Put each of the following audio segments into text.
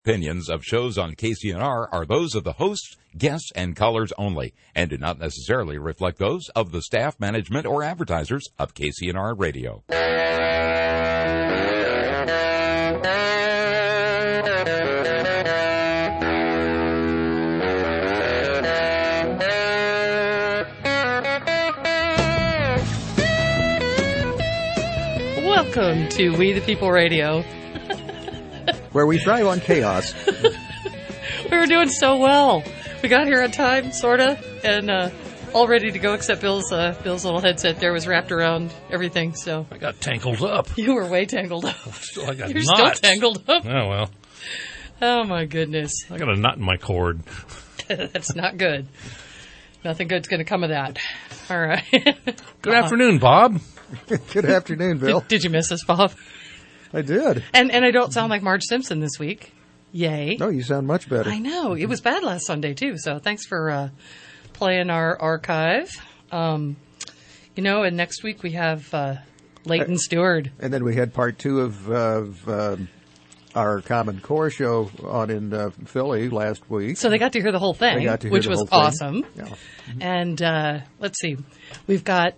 Opinions of shows on KCNR are those of the hosts, guests, and callers only, and do not necessarily reflect those of the staff, management, or advertisers of KCNR Radio. Welcome to We the People Radio, where we thrive on chaos. We were doing so well. We got here on time, sorta, and all ready to go. Except Bill's little headset there was wrapped around everything. So I got tangled up. You were way tangled up. I got You're knots. still tangled up. Oh well. Oh my goodness. I got a knot in my cord. That's not good. Nothing good's going to come of that. All right. Good afternoon, Bob. Good afternoon, Bill. Did you miss us, Bob? I did. And I don't sound like Marge Simpson this week. Yay. No, you sound much better. I know. It was bad last Sunday, too. So thanks for playing our archive. And next week we have Leighton Stewart. And then we had part two of our Common Core show on in Philly last week. So they got to hear the whole thing, which was awesome. Yeah. And let's see. We've got...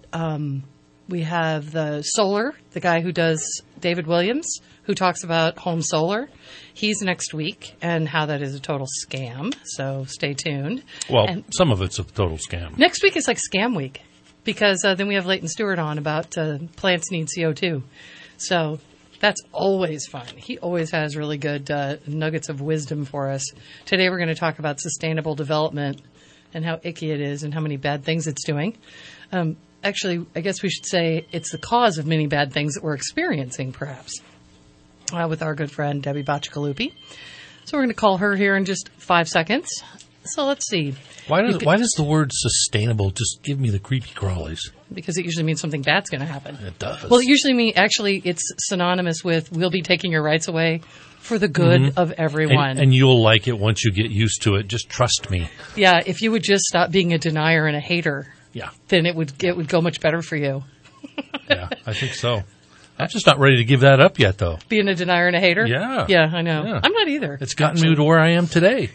we have the Solar, the guy who does David Williams, who talks about home solar. He's next week and how that is a total scam. So stay tuned. Well, and some of it's a total scam. Next week is like Scam Week because then we have Leighton Stewart on about plants need CO2. So that's always fun. He always has really good nuggets of wisdom for us. Today we're going to talk about sustainable development and how icky it is and how many bad things it's doing. Actually, I guess we should say it's the cause of many bad things that we're experiencing, perhaps, with our good friend Debbie Bacigalupi. So we're going to call her here in just 5 seconds. So let's see. Why does the word sustainable just give me the creepy crawlies? Because it usually means something bad's going to happen. It does. Well, it usually it's synonymous with we'll be taking your rights away for the good of everyone. And you'll like it once you get used to it. Just trust me. Yeah, if you would just stop being a denier and a hater. Yeah. Then it would go much better for you. Yeah, I think so. I'm just not ready to give that up yet, though. Being a denier and a hater? Yeah. Yeah, I know. Yeah. I'm not either. It's gotten me to where I am today.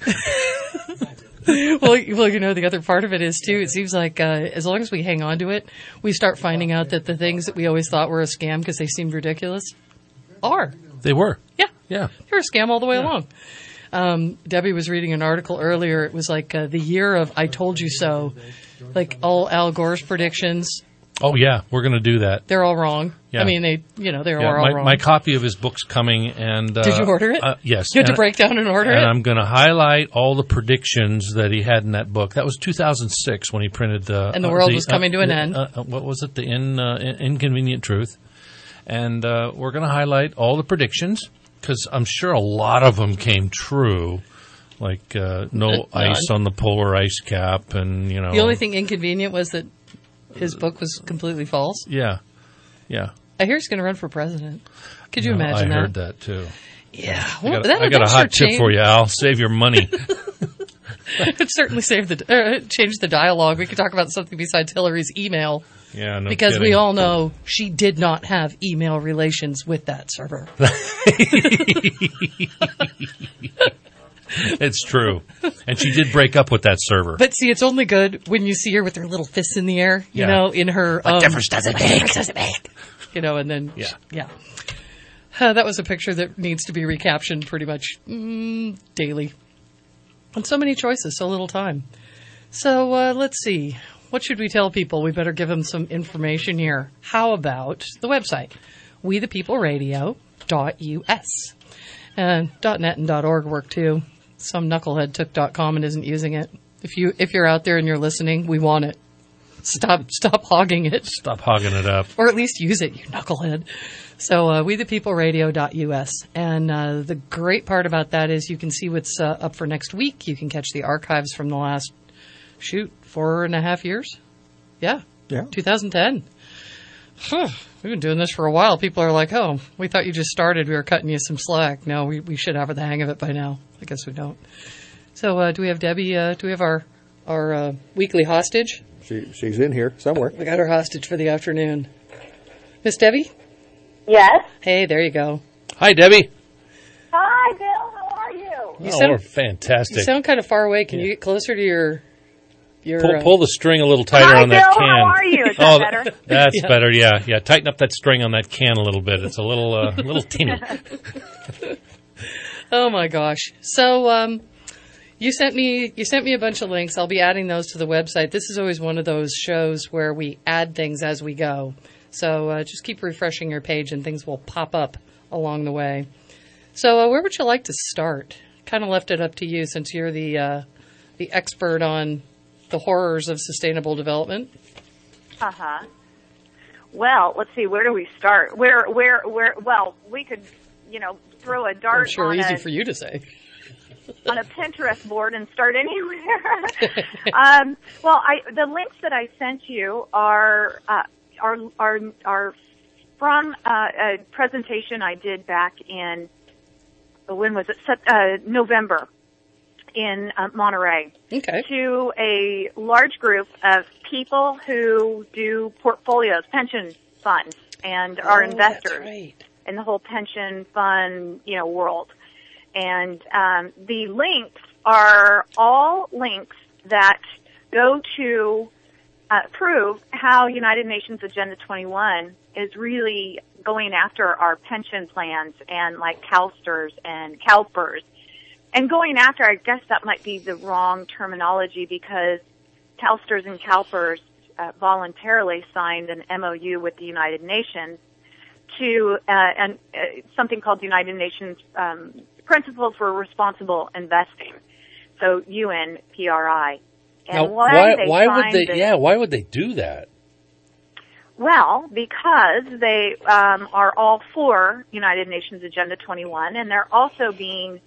Well, the other part of it is, too, it seems like as long as we hang on to it, we start finding out that the things that we always thought were a scam because they seemed ridiculous are. They were. Yeah. Yeah. They're a scam all the way along. Debbie was reading an article earlier. It was like the year of I told you so. Like all Al Gore's predictions. Oh, yeah. We're going to do that. They're all wrong. Yeah. I mean, they're all wrong. My copy of his book's coming. And did you order it? Yes. You had to break down and order it? And I'm going to highlight all the predictions that he had in that book. That was 2006 when he printed the... And the world was coming to an end. What was it? The Inconvenient Truth. And we're going to highlight all the predictions because I'm sure a lot of them came true. Like no ice on the polar ice cap, and The only thing inconvenient was that his book was completely false. Yeah, yeah. I hear he's going to run for president. Could you imagine that? I heard that too. Yeah, I got a hot tip for you, Al. Save your money. It'd certainly change the dialogue. We could talk about something besides Hillary's email. Yeah, no because kidding. we all know she did not have email relations with that server. It's true. And she did break up with that server. But see, it's only good when you see her with her little fists in the air, in her... What difference does it make? And then... Yeah. That was a picture that needs to be recaptioned pretty much daily. And so many choices, so little time. So let's see. What should we tell people? We better give them some information here. How about the website? WeThePeopleRadio.us. And .net and .org work too. Some knucklehead took .com and isn't using it. If you're out there and you're listening, we want it. Stop hogging it. Stop hogging it up. Or at least use it, you knucklehead. So WeThePeopleRadio.us. And the great part about that is you can see what's up for next week. You can catch the archives from the last, 4.5 years? Yeah. 2010. We've been doing this for a while. People are like, oh, we thought you just started. We were cutting you some slack. No, we should have the hang of it by now. I guess we don't. So do we have Debbie? Do we have our weekly hostage? She's in here somewhere. We got her hostage for the afternoon. Miss Debbie? Yes. Hey, there you go. Hi, Debbie. Hi, Bill. How are you? we're fantastic. You sound kind of far away. Can you get closer to your pull the string a little tighter Hi, on that Bill, can. how are you? Is that better? That's better. Yeah. Tighten up that string on that can a little bit. It's a little teeny. Oh my gosh! So you sent me a bunch of links. I'll be adding those to the website. This is always one of those shows where we add things as we go. So just keep refreshing your page, and things will pop up along the way. So where would you like to start? Kind of left it up to you since you're the expert on the horrors of sustainable development. Uh-huh. Well, let's see. Where do we start? Where? Well, we could, throw a dart. I'm sure on easy for you to say. On a Pinterest board and start anywhere. The links that I sent you are from a presentation I did back in, when was it? November in Monterey. Okay. To a large group of people who do portfolios, pension funds, and are investors. That's right. In the whole pension fund, world. And the links are all links that go to prove how United Nations Agenda 21 is really going after our pension plans and like CalSTRS and CalPERS. And going after, I guess that might be the wrong terminology because CalSTRS and CalPERS voluntarily signed an MOU with the United Nations to something called the United Nations Principles for Responsible Investing, so UNPRI. And now, why would they do that? Well, because they are all for United Nations Agenda 21, and they're also being,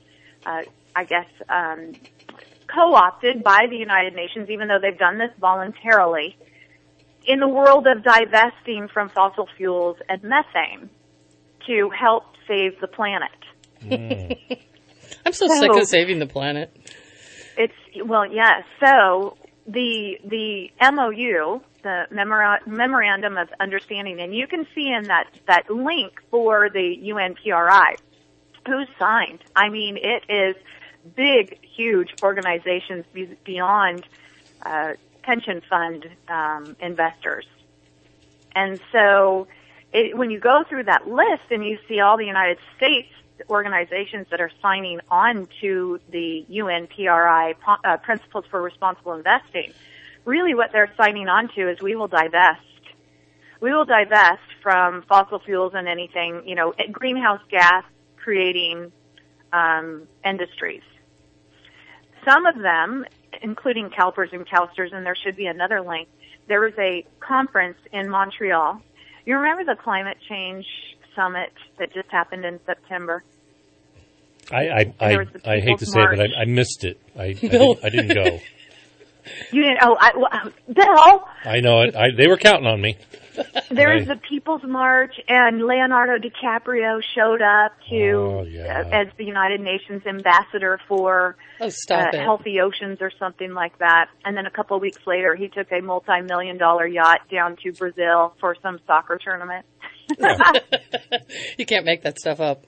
co-opted by the United Nations, even though they've done this voluntarily, in the world of divesting from fossil fuels and methane to help save the planet. I'm so sick of saving the planet. Yes. So the MOU, the Memorandum of Understanding, and you can see in that link for the UNPRI who's signed. I mean, it is big, huge organizations beyond pension fund investors. And so when you go through that list and you see all the United States organizations that are signing on to the UNPRI Principles for Responsible Investing, really what they're signing on to is we will divest. We will divest from fossil fuels and anything, greenhouse gas creating industries. Some of them, including CalPERS and CalSTRS, and there should be another link, there was a conference in Montreal. You remember the climate change summit that just happened in September? I hate to say it, but I missed it. I didn't go. You didn't? Bill! I know it. They were counting on me. There was the People's March, and Leonardo DiCaprio showed up as the United Nations ambassador for healthy oceans or something like that. And then a couple of weeks later, he took a multi-million-dollar yacht down to Brazil for some soccer tournament. Yeah. You can't make that stuff up.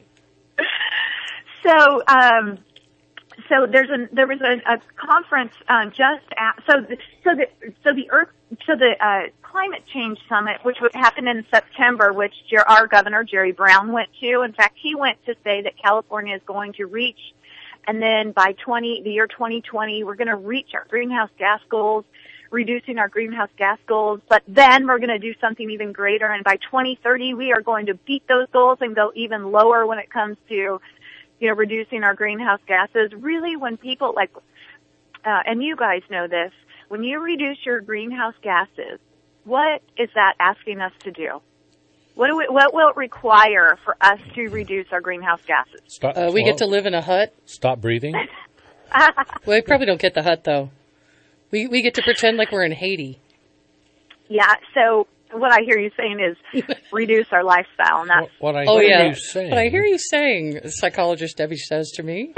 So there was a conference the climate change summit, which would happen in September, which our governor Jerry Brown went to. In fact, he went to say that California is going to reach, and then by the year 2020, we're going to reach our greenhouse gas goals, reducing our greenhouse gas goals. But then we're going to do something even greater, and by 2030, we are going to beat those goals and go even lower when it comes to reducing our greenhouse gases. Really, when people and you guys know this, when you reduce your greenhouse gases, what is that asking us to do? What will it require for us to reduce our greenhouse gases? We get to live in a hut. Stop breathing. Well, we probably don't get the hut, though. We get to pretend like we're in Haiti. Yeah, so what I hear you saying is reduce our lifestyle, and that's what I hear you saying. What I hear you saying, psychologist Debbie says to me.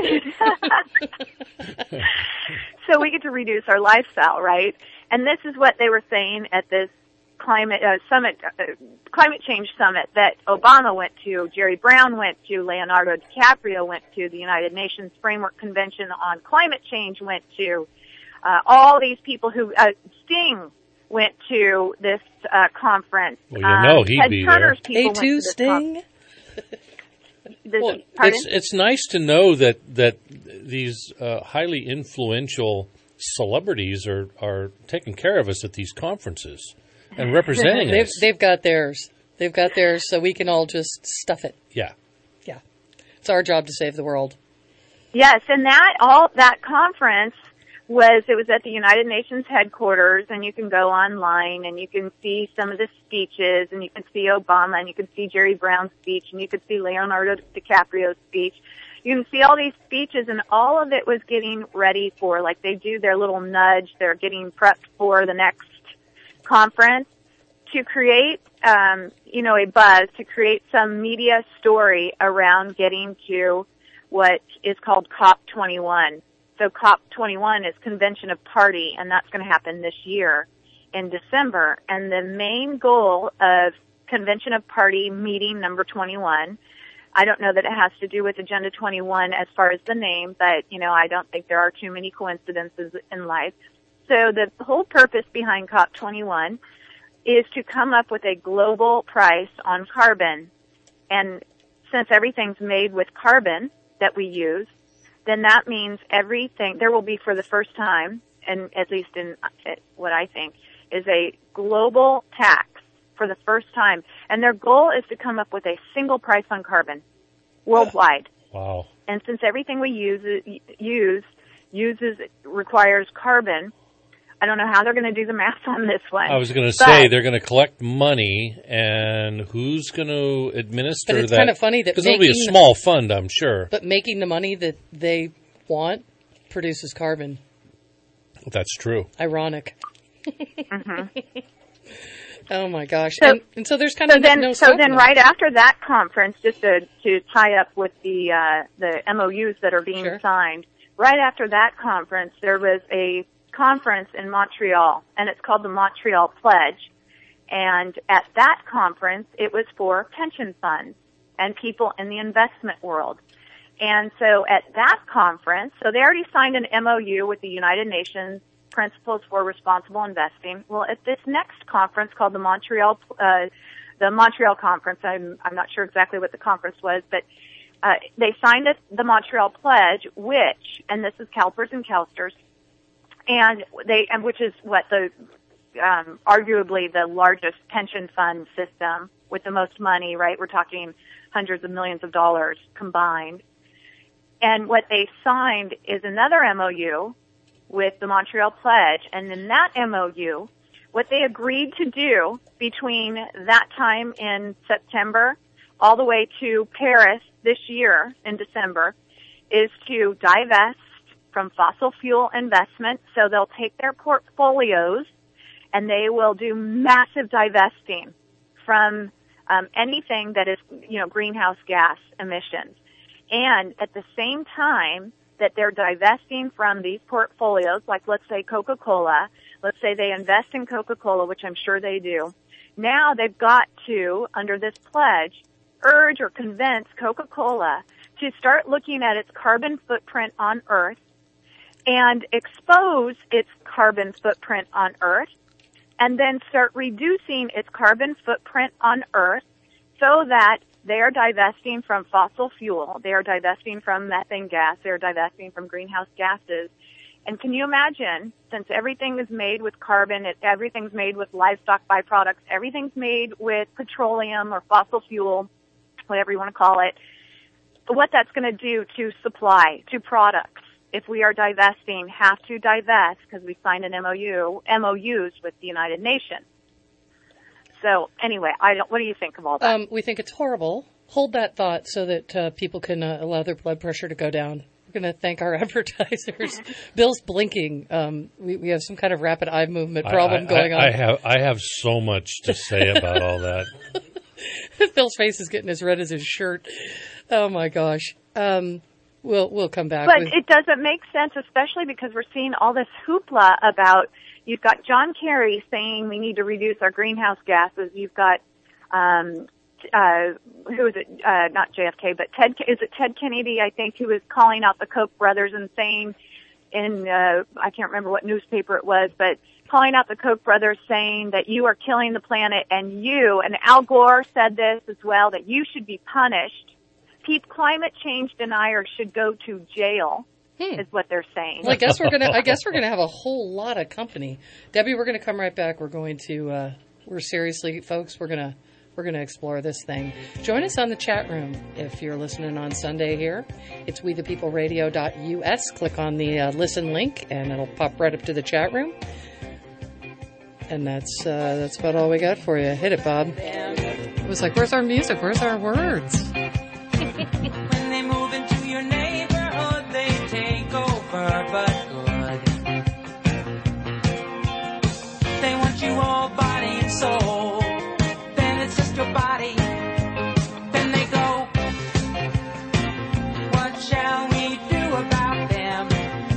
So we get to reduce our lifestyle, right? And this is what they were saying at this climate change summit that Obama went to, Jerry Brown went to, Leonardo DiCaprio went to, the United Nations Framework Convention on Climate Change went to, all these people who, Sting went to this conference. Well, he'd Ted be Turner's there. people went to this Sting? Well, pardon? it's nice to know that these highly influential celebrities are taking care of us at these conferences and representing us. They've got theirs. They've got theirs, so we can all just stuff it. Yeah. Yeah. It's our job to save the world. Yes, and that conference was at the United Nations headquarters, and you can go online and you can see some of the speeches, and you can see Obama, and you can see Jerry Brown's speech, and you can see Leonardo DiCaprio's speech. You can see all these speeches, and all of it was getting ready for, like they do their little nudge, they're getting prepped for the next conference to create, a buzz, to create some media story around getting to what is called COP21. So COP21 is Convention of Party, and that's going to happen this year in December. And the main goal of Convention of Party meeting number 21, I don't know that it has to do with Agenda 21 as far as the name, but, I don't think there are too many coincidences in life. So the whole purpose behind COP21 is to come up with a global price on carbon. And since everything's made with carbon that we use, then that means there will be for the first time, and at least in what I think, is a global tax for the first time. And their goal is to come up with a single price on carbon worldwide. Wow. And since everything we requires carbon, I don't know how they're going to do the math on this one. I was going to say they're going to collect money, and who's going to administer that? But it's kind of funny that because it'll be a small fund, I'm sure. But making the money that they want produces carbon. That's true. Ironic. Mm-hmm. Oh my gosh! So, and so there's kind of no. So then, right after that conference, just to tie up with the MOUs that are being signed, right after that conference, there was a conference in Montreal, and it's called the Montreal Pledge. And at that conference, it was for pension funds and people in the investment world. And so at that conference, so they already signed an MOU with the United Nations Principles for Responsible Investing. Well, at this next conference called the Montreal Conference, I'm not sure exactly what the conference was, but they signed the Montreal Pledge, and this is CalPERS and CalSTRS, and which is what the arguably the largest pension fund system with the most money, right? We're talking hundreds of millions of dollars combined. And what they signed is another MOU with the Montreal Pledge. And in that MOU, what they agreed to do between that time in September all the way to Paris this year in December is to divest from fossil fuel investment. So they'll take their portfolios and they will do massive divesting from anything that is, greenhouse gas emissions. And at the same time that they're divesting from these portfolios, like let's say Coca-Cola, let's say they invest in Coca-Cola, which I'm sure they do. Now they've got to, under this pledge, urge or convince Coca-Cola to start looking at its carbon footprint on Earth and expose its carbon footprint on Earth, and then start reducing its carbon footprint on Earth so that they are divesting from fossil fuel, they are divesting from methane gas, they are divesting from greenhouse gases. And can you imagine, since everything is made with carbon, everything's made with livestock byproducts, everything's made with petroleum or fossil fuel, whatever you want to call it, what that's going to do to supply, to products. If we are divesting, have to divest because we signed an MOUs with the United Nations. So anyway, what do you think of all that? We think it's horrible. Hold that thought so that people can allow their blood pressure to go down. We're going to thank our advertisers. Bill's blinking. We have some kind of rapid eye movement problem going on. I have so much to say about all that. Bill's face is getting as red as his shirt. Oh my gosh. We'll come back. But it doesn't make sense, especially because we're seeing all this hoopla about, You've got John Kerry saying we need to reduce our greenhouse gases. You've got, who is it? Not JFK, but is it Ted Kennedy, I think, who was calling out the Koch brothers and saying I can't remember what newspaper it was, but calling out the Koch brothers saying that you are killing the planet, and Al Gore said this as well, that you should be punished. Climate change deniers should go to jail. Is what they're saying. Well, I guess we're gonna have a whole lot of company. Debbie, we're gonna come right back. We're going to we're seriously, folks. We're gonna explore this thing. Join us on the chat room if you're listening on Sunday here. It's wethepeopleradio.us. Click on the listen link, and it'll pop right up to the chat room. And that's about all we got for you. Hit it, Bob. It was like, where's our music? Where's our words? When they move into your neighborhood, they take over, but good. They want you all body and soul. Then it's just your body. Then they go, what shall we do about them?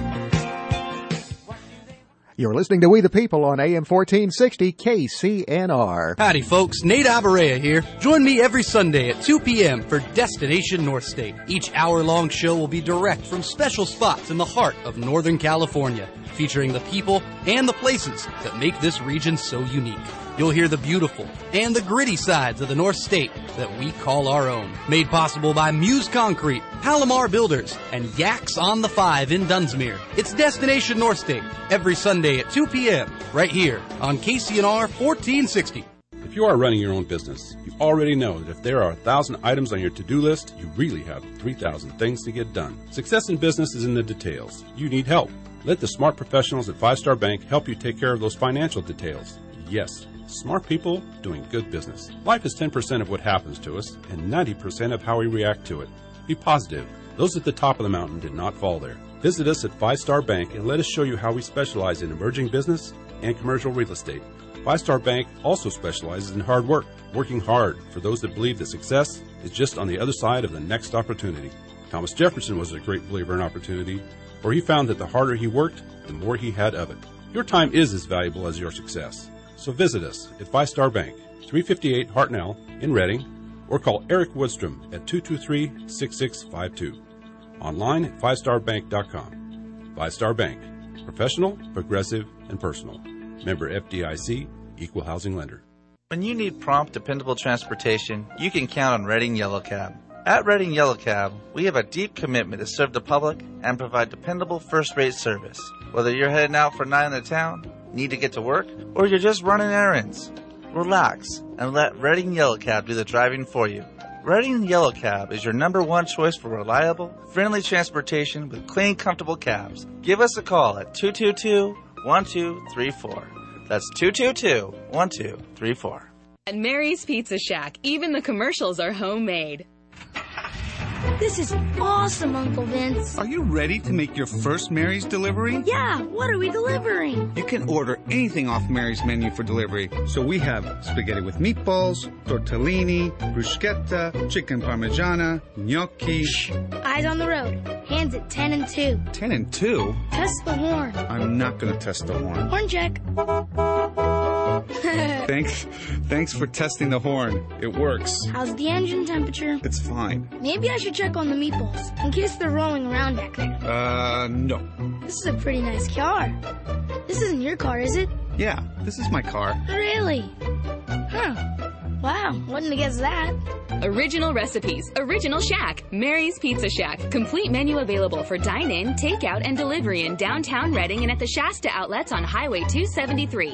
You're listening to We the People on AM 1460 KCNR. Howdy, folks. Nate Abarea here. Join me every Sunday at 2 p.m. for Destination North State. Each hour-long show will be direct from special spots in the heart of Northern California, featuring the people and the places that make this region so unique. You'll hear the beautiful and the gritty sides of the North State that we call our own. Made possible by Muse Concrete, Palomar Builders, and Yaks on the 5 in Dunsmuir. It's Destination North State every Sunday at 2 p.m. right here on KCNR 1460. If you are running your own business, you already know that if there are 1,000 items on your to-do list, you really have 3,000 things to get done. Success in business is in the details. You need help. Let the smart professionals at 5 Star Bank help you take care of those financial details. Yes, smart people doing good business. Life is 10% of what happens to us and 90% of how we react to it. Be positive. Those at the top of the mountain did not fall there. Visit us at 5 Star Bank and let us show you how we specialize in emerging business and commercial real estate. 5 Star Bank also specializes in hard work, working hard for those that believe that success is just on the other side of the next opportunity. Thomas Jefferson was a great believer in opportunity, for he found that the harder he worked, the more he had of it. Your time is as valuable as your success. So visit us at 5 Star Bank, 358 Hartnell in Reading, or call Eric Woodstrom at 223-6652. Online at 5starbank.com. 5 Star Bank. Professional, progressive, and personal. Member FDIC, Equal Housing Lender. When you need prompt, dependable transportation, you can count on Reading Yellow Cab. At Reading Yellow Cab, we have a deep commitment to serve the public and provide dependable first-rate service. Whether you're heading out for a night in the town, need to get to work, or you're just running errands, relax and let Reading Yellow Cab do the driving for you. Reading Yellow Cab is your #1 choice for reliable, friendly transportation with clean, comfortable cabs. Give us a call at 222-1234. That's 222-1234. At Mary's Pizza Shack, even the commercials are homemade. This is awesome, Uncle Vince. Are you ready to make your first Mary's delivery? Yeah, what are we delivering? You can order anything off Mary's menu for delivery. So we have spaghetti with meatballs, tortellini, bruschetta, chicken parmigiana, gnocchi. Shh. Eyes on the road. Hands at 10 and 2. 10 and 2? Test the horn. I'm not going to test the horn. Horn check. Thanks for testing the horn. It works. How's the engine temperature? It's fine. Maybe I should check on the meatballs, in case they're rolling around back there. No. This is a pretty nice car. This isn't your car, is it? Yeah, this is my car. Really? Huh. Wow, wouldn't have guessed that. Original recipes, original Shack, Mary's Pizza Shack. Complete menu available for dine-in, takeout, and delivery in downtown Reading and at the Shasta outlets on Highway 273.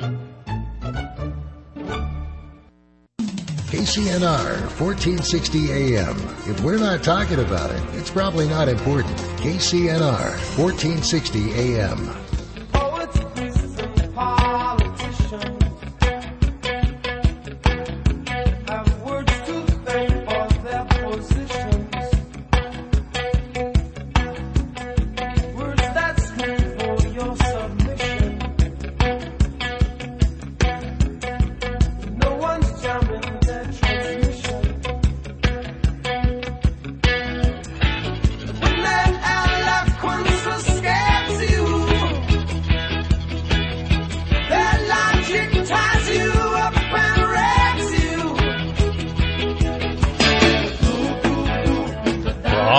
KCNR 1460 AM. If we're not talking about it, it's probably not important. KCNR 1460 AM. When that eloquence escapes you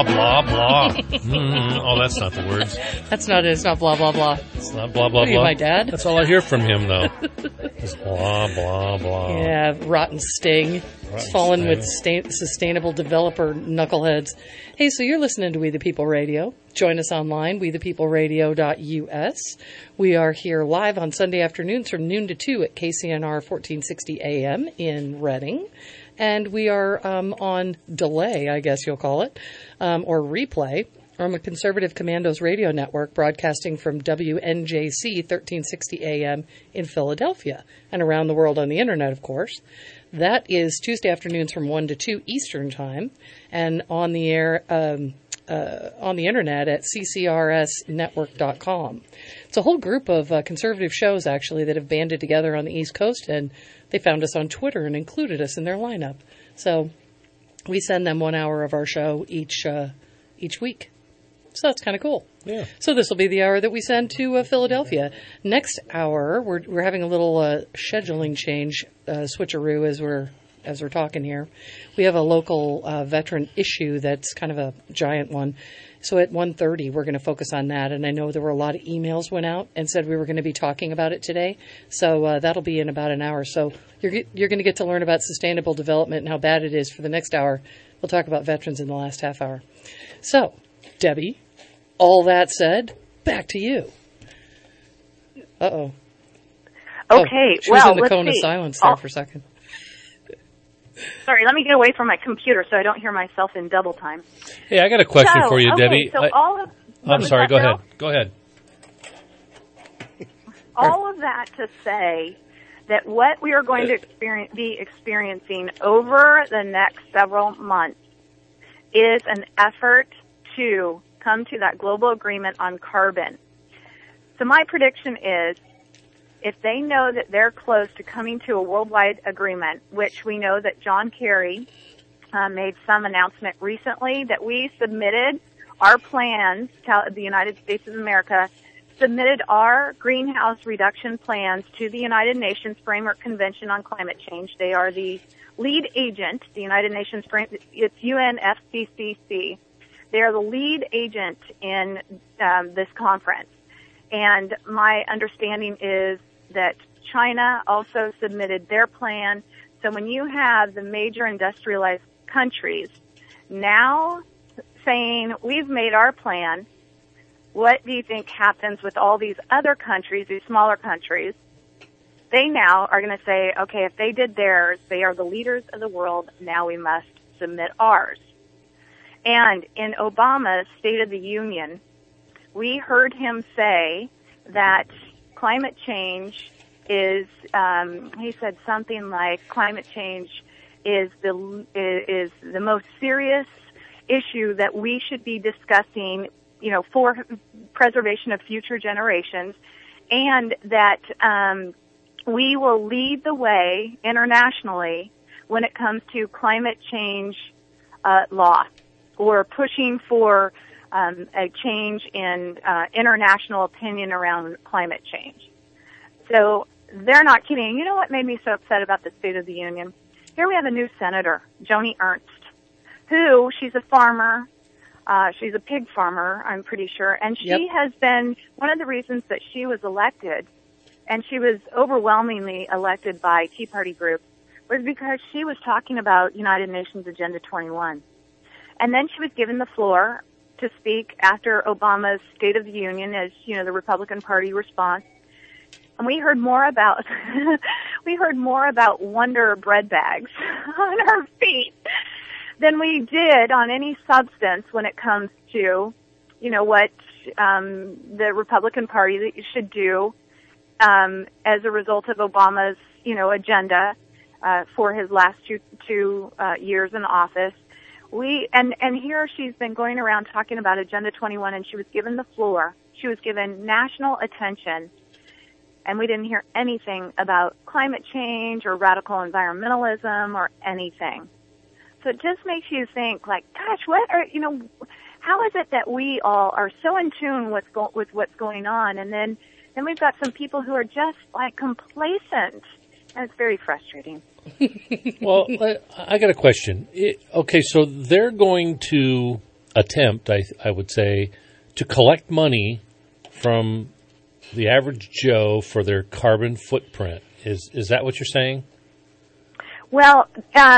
blah, blah. Oh, that's not the words. That's not it. It's not blah, blah, blah. It's not blah, blah, What are you, blah. my dad? That's all I hear from him, though. It's blah, blah, blah. Yeah, rotten sting. Rotten Fallen sting. with sustainable developer knuckleheads. Hey, so you're listening to We the People Radio. Join us online, wethepeopleradio.us. We are here live on Sunday afternoons from noon to 2 at KCNR 1460 AM in Reading. And we are on delay, I guess you'll call it, or replay, on the Conservative Commandos radio network, broadcasting from WNJC 1360 AM in Philadelphia, and around the world on the internet, of course. That is Tuesday afternoons from 1 to 2 Eastern Time, and on the air on the internet at ccrsnetwork.com. It's a whole group of conservative shows, actually, that have banded together on the East Coast, and they found us on Twitter and included us in their lineup. So we send them 1 hour of our show each week. So that's kind of cool. Yeah. So this will be the hour that we send to Philadelphia. Next hour, we're having a little scheduling change, switcheroo as we're talking here. We have a local veteran issue that's kind of a giant one. So at 1:30, we're going to focus on that. And I know there were a lot of emails went out and said we were going to be talking about it today. So that'll be in about an hour. So you're going to get to learn about sustainable development and how bad it is for the next hour. We'll talk about veterans in the last half hour. So, Debbie, all that said, back to you. Uh-oh. Okay, she was in the let's cone of see. silence there for a second. Sorry, let me get away from my computer so I don't hear myself in double time. Hey, I got a question for you, okay, Debbie. So I'm sorry, go ahead. Go ahead. All of that to say that what we are going to be experiencing over the next several months is an effort to come to that global agreement on carbon. So my prediction is, if they know that they're close to coming to a worldwide agreement, which we know that John Kerry made some announcement recently that we submitted our plans to the United States of America, submitted our greenhouse reduction plans to the United Nations Framework Convention on Climate Change. They are the lead agent, the United Nations it's UNFCCC. They are the lead agent in this conference. And my understanding is that China also submitted their plan. So when you have the major industrialized countries now saying, we've made our plan, what do you think happens with all these other countries, these smaller countries? They now are going to say, okay, if they did theirs, they are the leaders of the world, now we must submit ours. And in Obama's State of the Union, we heard him say that climate change is, he said something like climate change is the most serious issue that we should be discussing, for preservation of future generations, and that we will lead the way internationally when it comes to climate change law, or pushing for a change in international opinion around climate change. So they're not kidding. You know what made me so upset about the State of the Union? Here we have a new senator, Joni Ernst, who, she's a farmer. She's a pig farmer, I'm pretty sure. And she has been, one of the reasons that she was elected, and she was overwhelmingly elected by Tea Party groups, was because she was talking about United Nations Agenda 21. And then she was given the floor to speak after Obama's State of the Union as, the Republican Party response. And we heard more about, Wonder bread bags on her feet than we did on any substance when it comes to, what the Republican Party should do as a result of Obama's, agenda for his last two years in office. And here she's been going around talking about Agenda 21, and she was given the floor. She was given national attention, and we didn't hear anything about climate change or radical environmentalism or anything. So it just makes you think, like, gosh, how is it that we all are so in tune with what's going on, and then we've got some people who are just like complacent, and it's very frustrating. Well, I got a question. Okay, so they're going to attempt, I would say, to collect money from the average Joe for their carbon footprint. Is that what you're saying? Well,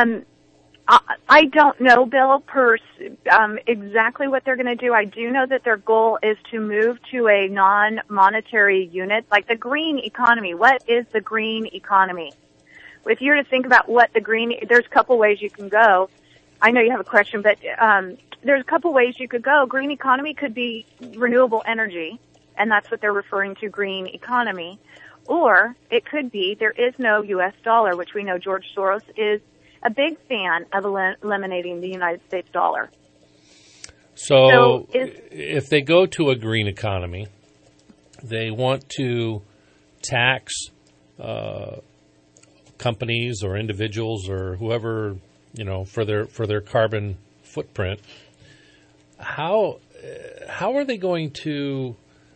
I don't know, Bill, exactly what they're going to do. I do know that their goal is to move to a non-monetary unit, like the green economy. What is the green economy? If you were to think about what there's a couple ways you can go. I know you have a question, but there's a couple ways you could go. Green economy could be renewable energy, and that's what they're referring to, green economy. Or it could be there is no U.S. dollar, which we know George Soros is a big fan of eliminating the United States dollar. So if they go to a green economy, they want to tax companies or individuals or whoever, for their carbon footprint. How are they going to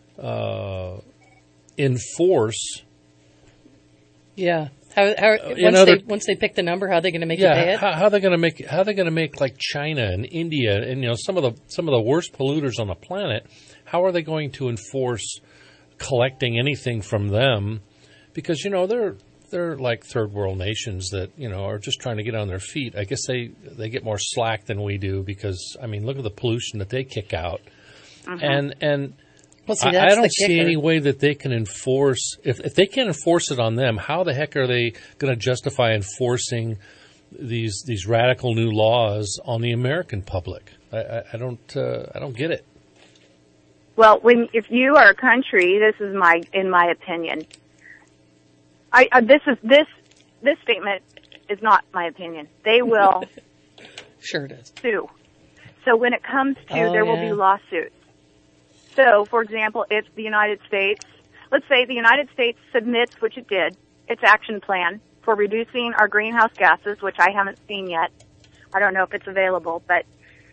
enforce? Yeah. Once they pick the number, how are they going to make you pay it? How are they going to make like China and India and some of the worst polluters on the planet? How are they going to enforce collecting anything from them? Because they're like third world nations that are just trying to get on their feet. I guess they get more slack than we do because look at the pollution that they kick out, and. Well, see, I don't see any way that they can enforce. If they can't enforce it on them, how the heck are they going to justify enforcing these radical new laws on the American public? I don't get it. Well, if you are a country, this is in my opinion. This statement is not my opinion. They will sure it is sue. So when it comes to there will be lawsuits. So, for example, if the United States, let's say the United States submits, which it did, its action plan for reducing our greenhouse gases, which I haven't seen yet. I don't know if it's available, but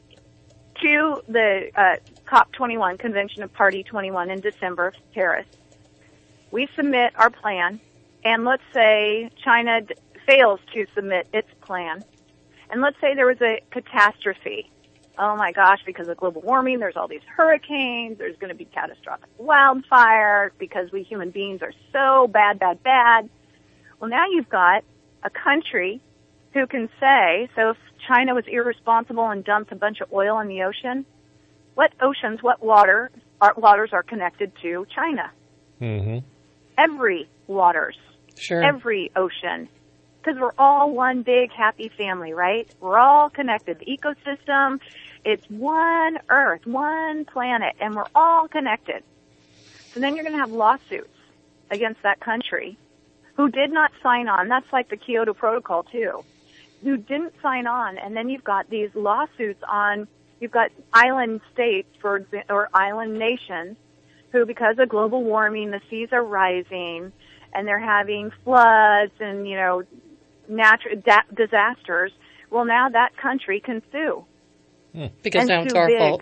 to the COP21, Convention of Party 21 in December, Paris. We submit our plan, and let's say China fails to submit its plan, and let's say there was a catastrophe. Oh my gosh, because of global warming, there's all these hurricanes, there's going to be catastrophic wildfires because we human beings are so bad. Well, now you've got a country who can say, so if China was irresponsible and dumped a bunch of oil in the ocean, what waters are connected to China? Mm-hmm. Every waters. Sure. Every ocean. Because we're all one big happy family, right? We're all connected. The ecosystem, it's one Earth, one planet, and we're all connected. So then you're going to have lawsuits against that country who did not sign on. That's like the Kyoto Protocol, too. Who didn't sign on, and then you've got these lawsuits you've got island states, or island nations, who, because of global warming, the seas are rising, and they're having floods and, natural disasters. Well, now that country can sue. Because now it's our big. fault.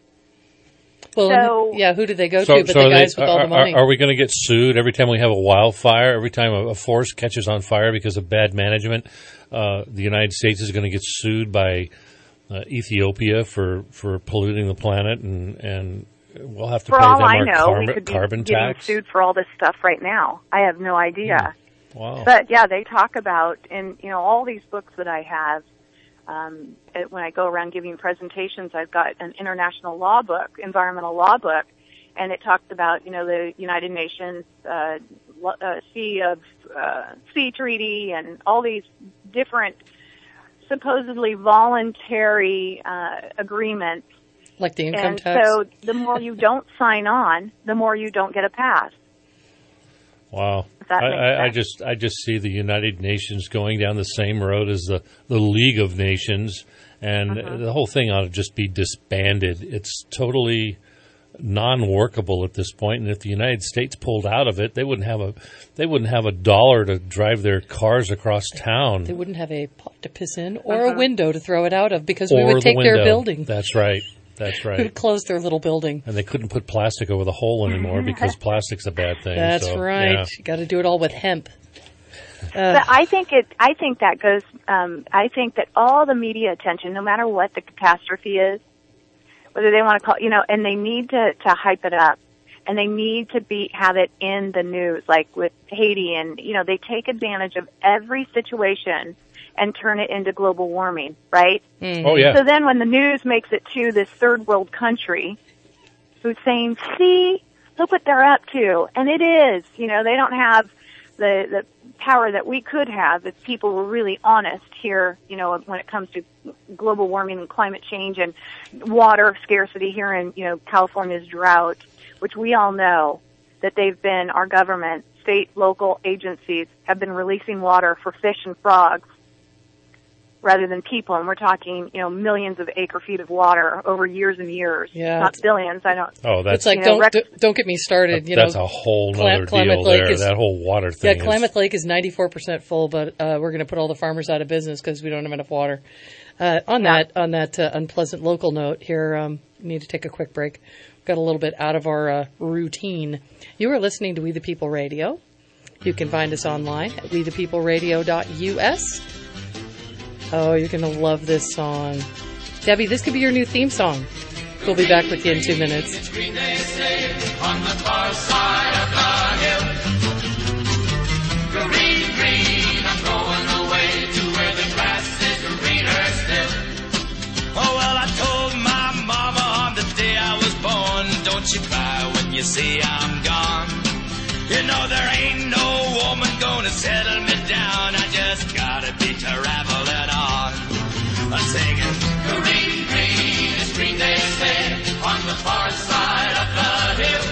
Well, who do they go to but the guys with all the money? Are we going to get sued every time we have a wildfire, every time a forest catches on fire because of bad management? The United States is going to get sued by Ethiopia for polluting the planet, and we'll have to pay them our carbon getting tax? Sued for all this stuff right now. I have no idea. Wow. But yeah, they talk about in all these books that I have. When I go around giving presentations, I've got an international law book, environmental law book, and it talks about the United Nations Sea Treaty and all these different supposedly voluntary agreements. Like the income tax. So the more you don't sign on, the more you don't get a pass. Wow. I just see the United Nations going down the same road as the League of Nations, and the whole thing ought to just be disbanded. It's totally non-workable at this point, and if the United States pulled out of it, they wouldn't have a dollar to drive their cars across town. They wouldn't have a pot to piss in or a window to throw it out of because we would take their building. That's right. We would close their little building. And they couldn't put plastic over the hole anymore because plastic's a bad thing. That's right. Yeah. You got to do it all with hemp. But I think that goes. I think that all the media attention, no matter what the catastrophe is, whether they want to call, and they need to hype it up. And they need to have it in the news, like with Haiti. And, they take advantage of every situation and turn it into global warming, right? Mm. Oh, yeah. So then when the news makes it to this third world country who's saying, see, look what they're up to. And it is, they don't have the power that we could have if people were really honest here, when it comes to global warming and climate change and water scarcity here in, California's drought, which we all know that our government, state, local agencies have been releasing water for fish and frogs rather than people. And we're talking, millions of acre feet of water over years and years. Yeah. Not billions. I don't. Oh, that's it's like, don't get me started. That's a whole other deal there. That whole water thing. Yeah, Klamath Lake is 94% full, but we're going to put all the farmers out of business because we don't have enough water. On that unpleasant local note here, we need to take a quick break. Got a little bit out of our routine. You are listening to We the People Radio. You can find us online at wethepeopleradio.us. Oh, you're going to love this song. Debbie, this could be your new theme song. We'll be back with you in 2 minutes. It's green, they say, on the far side of the hill. Green, green, I'm going away to where the grass is greener still. Oh, well, I told my mama on the day I was born, don't you cry when you see I'm gone. There ain't no woman gonna settle me down. I just gotta be traveling on. I'm singing, green, green is green, they say, on the far side of the hill.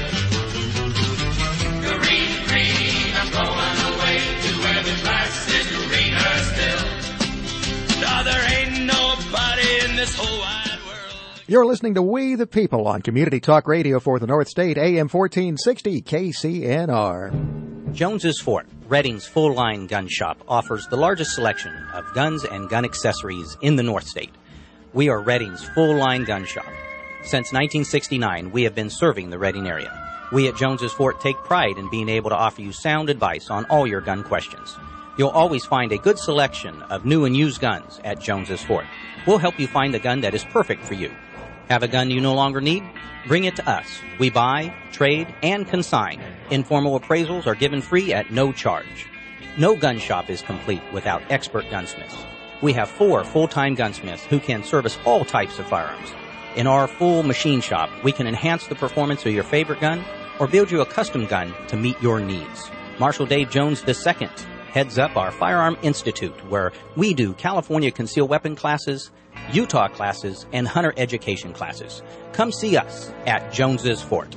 Green, green, I'm going away to where the grass is greener still. Now there ain't nobody in this whole wide world. You're listening to We the People on Community Talk Radio for the North State, AM 1460 KCNR. Jones's Fort, Redding's full-line gun shop, offers the largest selection of guns and gun accessories in the North State. We are Redding's full-line gun shop. Since 1969, we have been serving the Redding area. We at Jones's Fort take pride in being able to offer you sound advice on all your gun questions. You'll always find a good selection of new and used guns at Jones's Fort. We'll help you find the gun that is perfect for you. Have a gun you no longer need? Bring it to us. We buy, trade, and consign. Informal appraisals are given free at no charge. No gun shop is complete without expert gunsmiths. We have 4 full-time gunsmiths who can service all types of firearms. In our full machine shop, we can enhance the performance of your favorite gun or build you a custom gun to meet your needs. Marshal Dave Jones II heads up our Firearm Institute, where we do California concealed weapon classes, Utah classes, and hunter education classes. Come see us at Jones's Fort.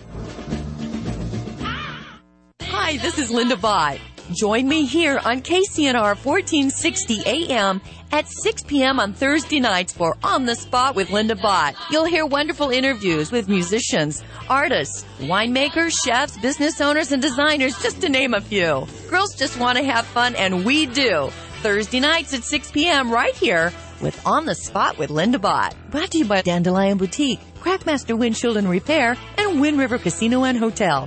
Hi, this is Linda Bott. Join me here on KCNR 1460 AM at 6 p.m. on Thursday nights for On the Spot with Linda Bott. You'll hear wonderful interviews with musicians, artists, winemakers, chefs, business owners, and designers, just to name a few. Girls just want to have fun, and we do. Thursday nights at 6 p.m. right here with On the Spot with Linda Bott. Brought to you by Dandelion Boutique, Crackmaster Windshield and Repair, and Wind River Casino and Hotel.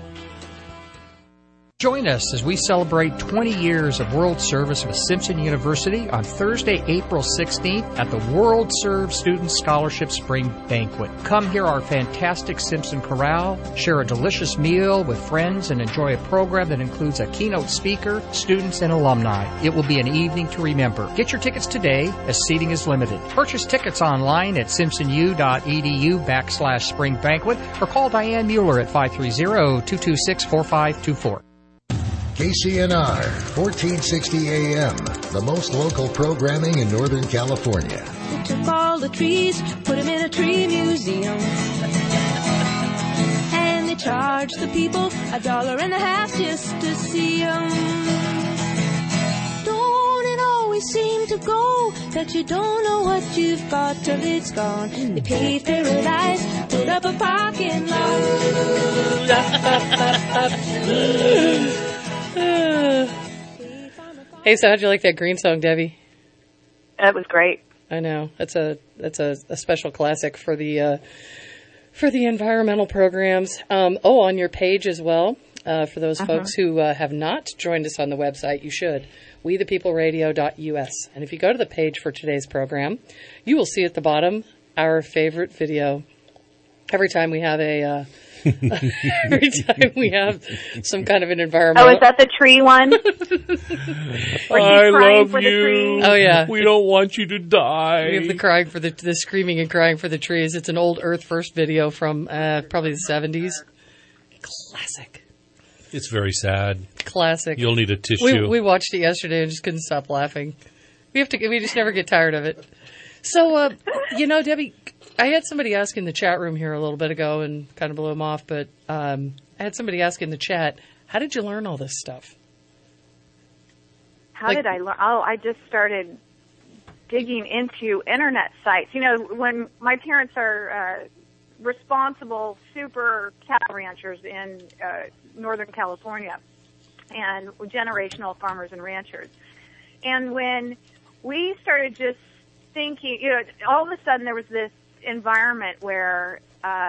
Join us as we celebrate 20 years of World Service with Simpson University on Thursday, April 16th at the World Serve Student Scholarship Spring Banquet. Come hear our fantastic Simpson Chorale, share a delicious meal with friends, and enjoy a program that includes a keynote speaker, students, and alumni. It will be an evening to remember. Get your tickets today as seating is limited. Purchase tickets online at simpsonu.edu/spring banquet or call Diane Mueller at 530-226-4524. KCNR, 1460 AM, the most local programming in Northern California. We took all the trees, put them in a tree museum. And they charged the people $1.50 just to see them. Don't it always seem to go that you don't know what you've got till it's gone? They paved paradise, put up a parking lot. Hey, so how'd you like that Green song, Debbie? That was great. I know. That's a special classic for the environmental programs. On your page as well. For those folks who have not joined us on the website, you should. wethepeopleradio.us. And if you go to the page for today's program, you will see at the bottom our favorite video. Every time we have every time we have some kind of an environmental. Oh, is that the tree one? I love for you. The tree? Oh yeah. We don't want you to die. We have the crying for the screaming and crying for the trees. It's an old Earth First video from probably the 70s. Classic. It's very sad. Classic. You'll need a tissue. We watched it yesterday and just couldn't stop laughing. We just never get tired of it. So, Debbie, I had somebody ask in the chat room here a little bit ago and kind of blew him off, but I had somebody ask in the chat, how did you learn all this stuff? How did I learn? Oh, I just started digging into internet sites. You know, when my parents are responsible super cattle ranchers in Northern California and generational farmers and ranchers. And when we started just thinking, you know, all of a sudden there was this environment where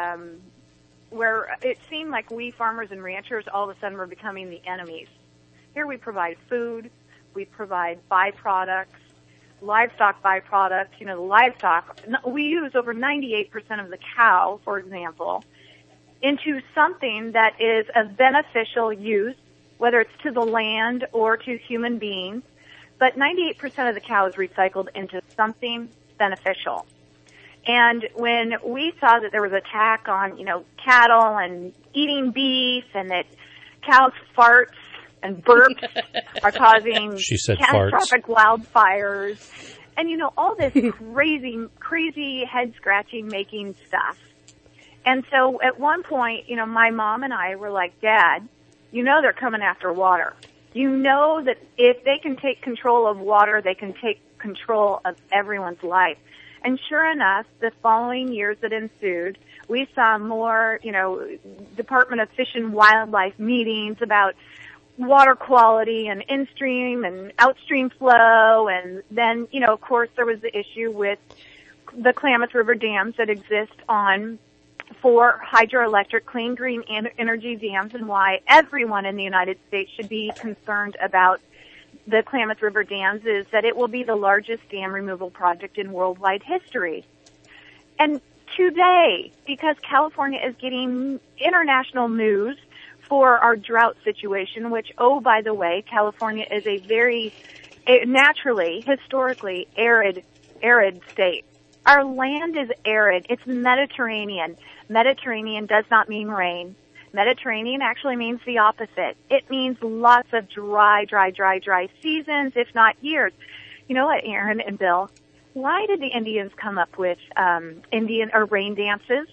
it seemed like we farmers and ranchers all of a sudden were becoming the enemies. Here we provide food, we provide byproducts, livestock byproducts. You know, the livestock, we use over 98% of the cow, for example, into something that is of beneficial use, whether it's to the land or to human beings. But 98% of the cow is recycled into something beneficial. And when we saw that there was an attack on, you know, cattle and eating beef and that cows' farts and burps are causing catastrophic wildfires and, you know, all this crazy head-scratching making stuff. And so at one point, you know, my mom and I were like, Dad, you know they're coming after water. You know that if they can take control of water, they can take control of everyone's life. And sure enough, the following years that ensued, we saw more, you know, Department of Fish and Wildlife meetings about water quality and in-stream and outstream flow. And then, you know, of course, there was the issue with the Klamath River dams that exist on 4 hydroelectric clean green energy dams, and why everyone in the United States should be concerned about the Klamath River dams is that it will be the largest dam removal project in worldwide history. And today, because California is getting international news for our drought situation, which, oh, by the way, California is a very naturally, historically arid state. Our land is arid. It's Mediterranean. Mediterranean does not mean rain. Mediterranean actually means the opposite. It means lots of dry seasons, if not years. You know what, Aaron and Bill? Why did the Indians come up with Indian or rain dances?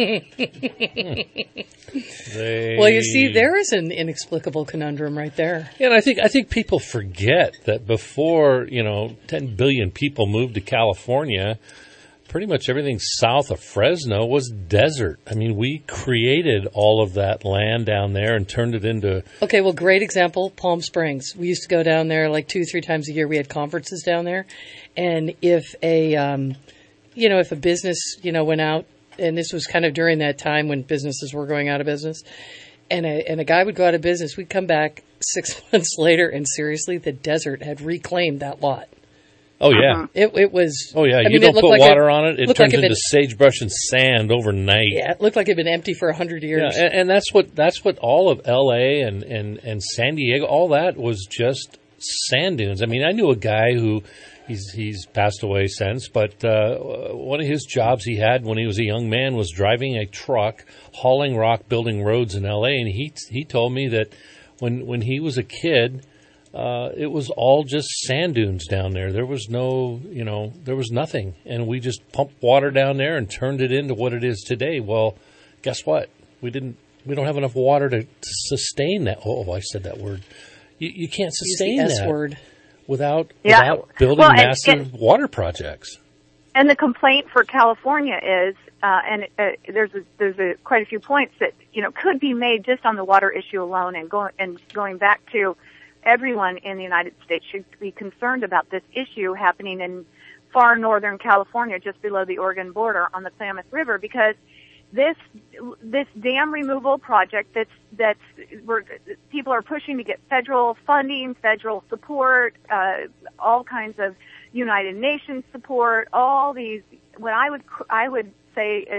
Well, you see, there is an inexplicable conundrum right there. Yeah, and I think people forget that before, 10 billion people moved to California, pretty much everything south of Fresno was desert. I mean, we created all of that land down there and turned it into... Okay, well, great example, Palm Springs. We used to go down there like 2-3 times a year. We had conferences down there. And if a business, went out, and this was kind of during that time when businesses were going out of business, and a guy would go out of business, we'd come back 6 months later, and seriously, the desert had reclaimed that lot. Oh, yeah. It was... Oh, yeah. You don't put water on it, it turns into sagebrush and sand overnight. Yeah, it looked like it had been empty for 100 years. Yeah, and that's what all of L.A. and San Diego, all that was just sand dunes. I mean, I knew a guy who... He's passed away since, but one of his jobs he had when he was a young man was driving a truck, hauling rock, building roads in L.A., and he told me that when he was a kid... it was all just sand dunes down there. There was there was nothing. And we just pumped water down there and turned it into what it is today. Well, guess what? We don't have enough water to sustain that. Oh, I said that word. You can't sustain Use the that S word. without building massive water projects. And the complaint for California is, there's quite a few points that, could be made just on the water issue alone, and going back to everyone in the United States should be concerned about this issue happening in far northern California, just below the Oregon border on the Klamath River, because this dam removal project that's where people are pushing to get federal funding, federal support, all kinds of United Nations support, all these, what I would say is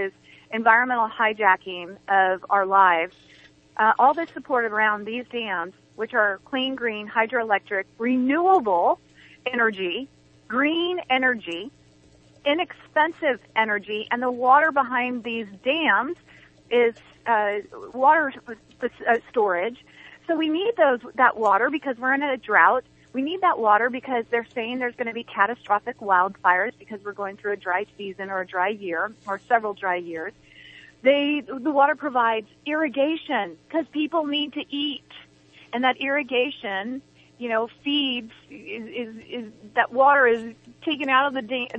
environmental hijacking of our lives, all this support around these dams, which are clean, green, hydroelectric, renewable energy, green energy, inexpensive energy, and the water behind these dams is water storage. So we need that water because we're in a drought. We need that water because they're saying there's going to be catastrophic wildfires because we're going through a dry season or a dry year or several dry years. The water provides irrigation because people need to eat, and that irrigation, feeds is that water is taken out of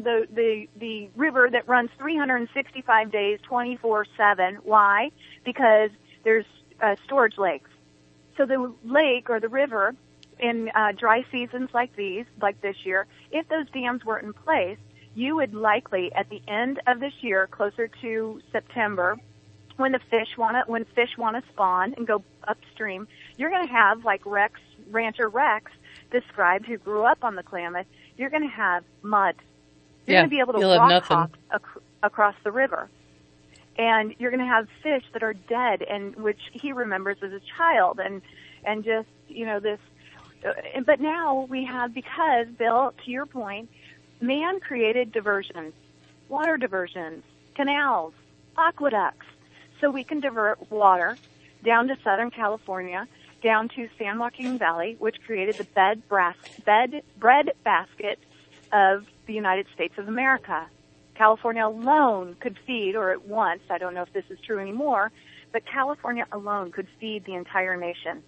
the river that runs 365 days, 24/7. Why? Because there's storage lakes. So the lake or the river in dry seasons like this year, if those dams were in place, you would likely at the end of this year, closer to September, when fish want to spawn and go upstream, you're going to have like Rancher Rex described, who grew up on the Klamath. You're going to have mud. You're going to be able to walk hop across the river. And you're going to have fish that are dead, and which he remembers as a child, and just this. But now we have, because Bill, to your point, man created diversions, water diversions, canals, aqueducts, so we can divert water down to Southern California, down to San Joaquin Valley, which created the bread basket of the United States of America. California alone could feed, or at once, I don't know if this is true anymore, but California alone could feed the entire nation.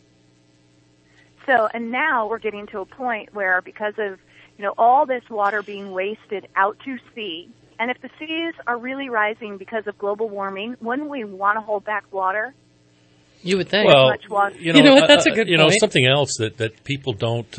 So, and now we're getting to a point where, because of, all this water being wasted out to sea, and if the seas are really rising because of global warming, wouldn't we want to hold back water? You would think. Well, that's a good point. Something else that people don't,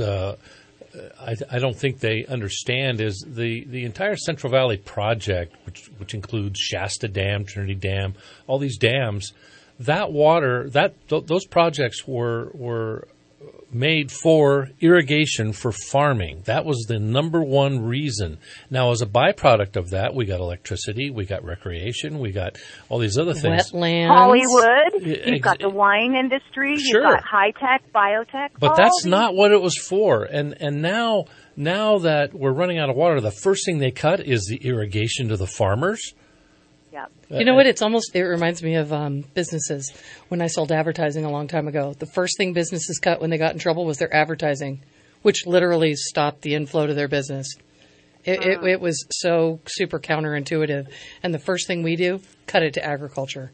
I don't think they understand is the entire Central Valley project, which includes Shasta Dam, Trinity Dam, all these dams. That water, those projects were made for irrigation for farming. That was the number one reason. Now, as a byproduct of that, we got electricity, we got recreation, we got all these other things. Wetlands. Hollywood. You've got the wine industry. Sure. You've got high-tech, biotech. But that's not what it was for. And now that we're running out of water, the first thing they cut is the irrigation to the farmers. Yep. You know what? It reminds me of businesses. When I sold advertising a long time ago, the first thing businesses cut when they got in trouble was their advertising, which literally stopped the inflow to their business. It was so super counterintuitive. And the first thing we do, cut it to agriculture.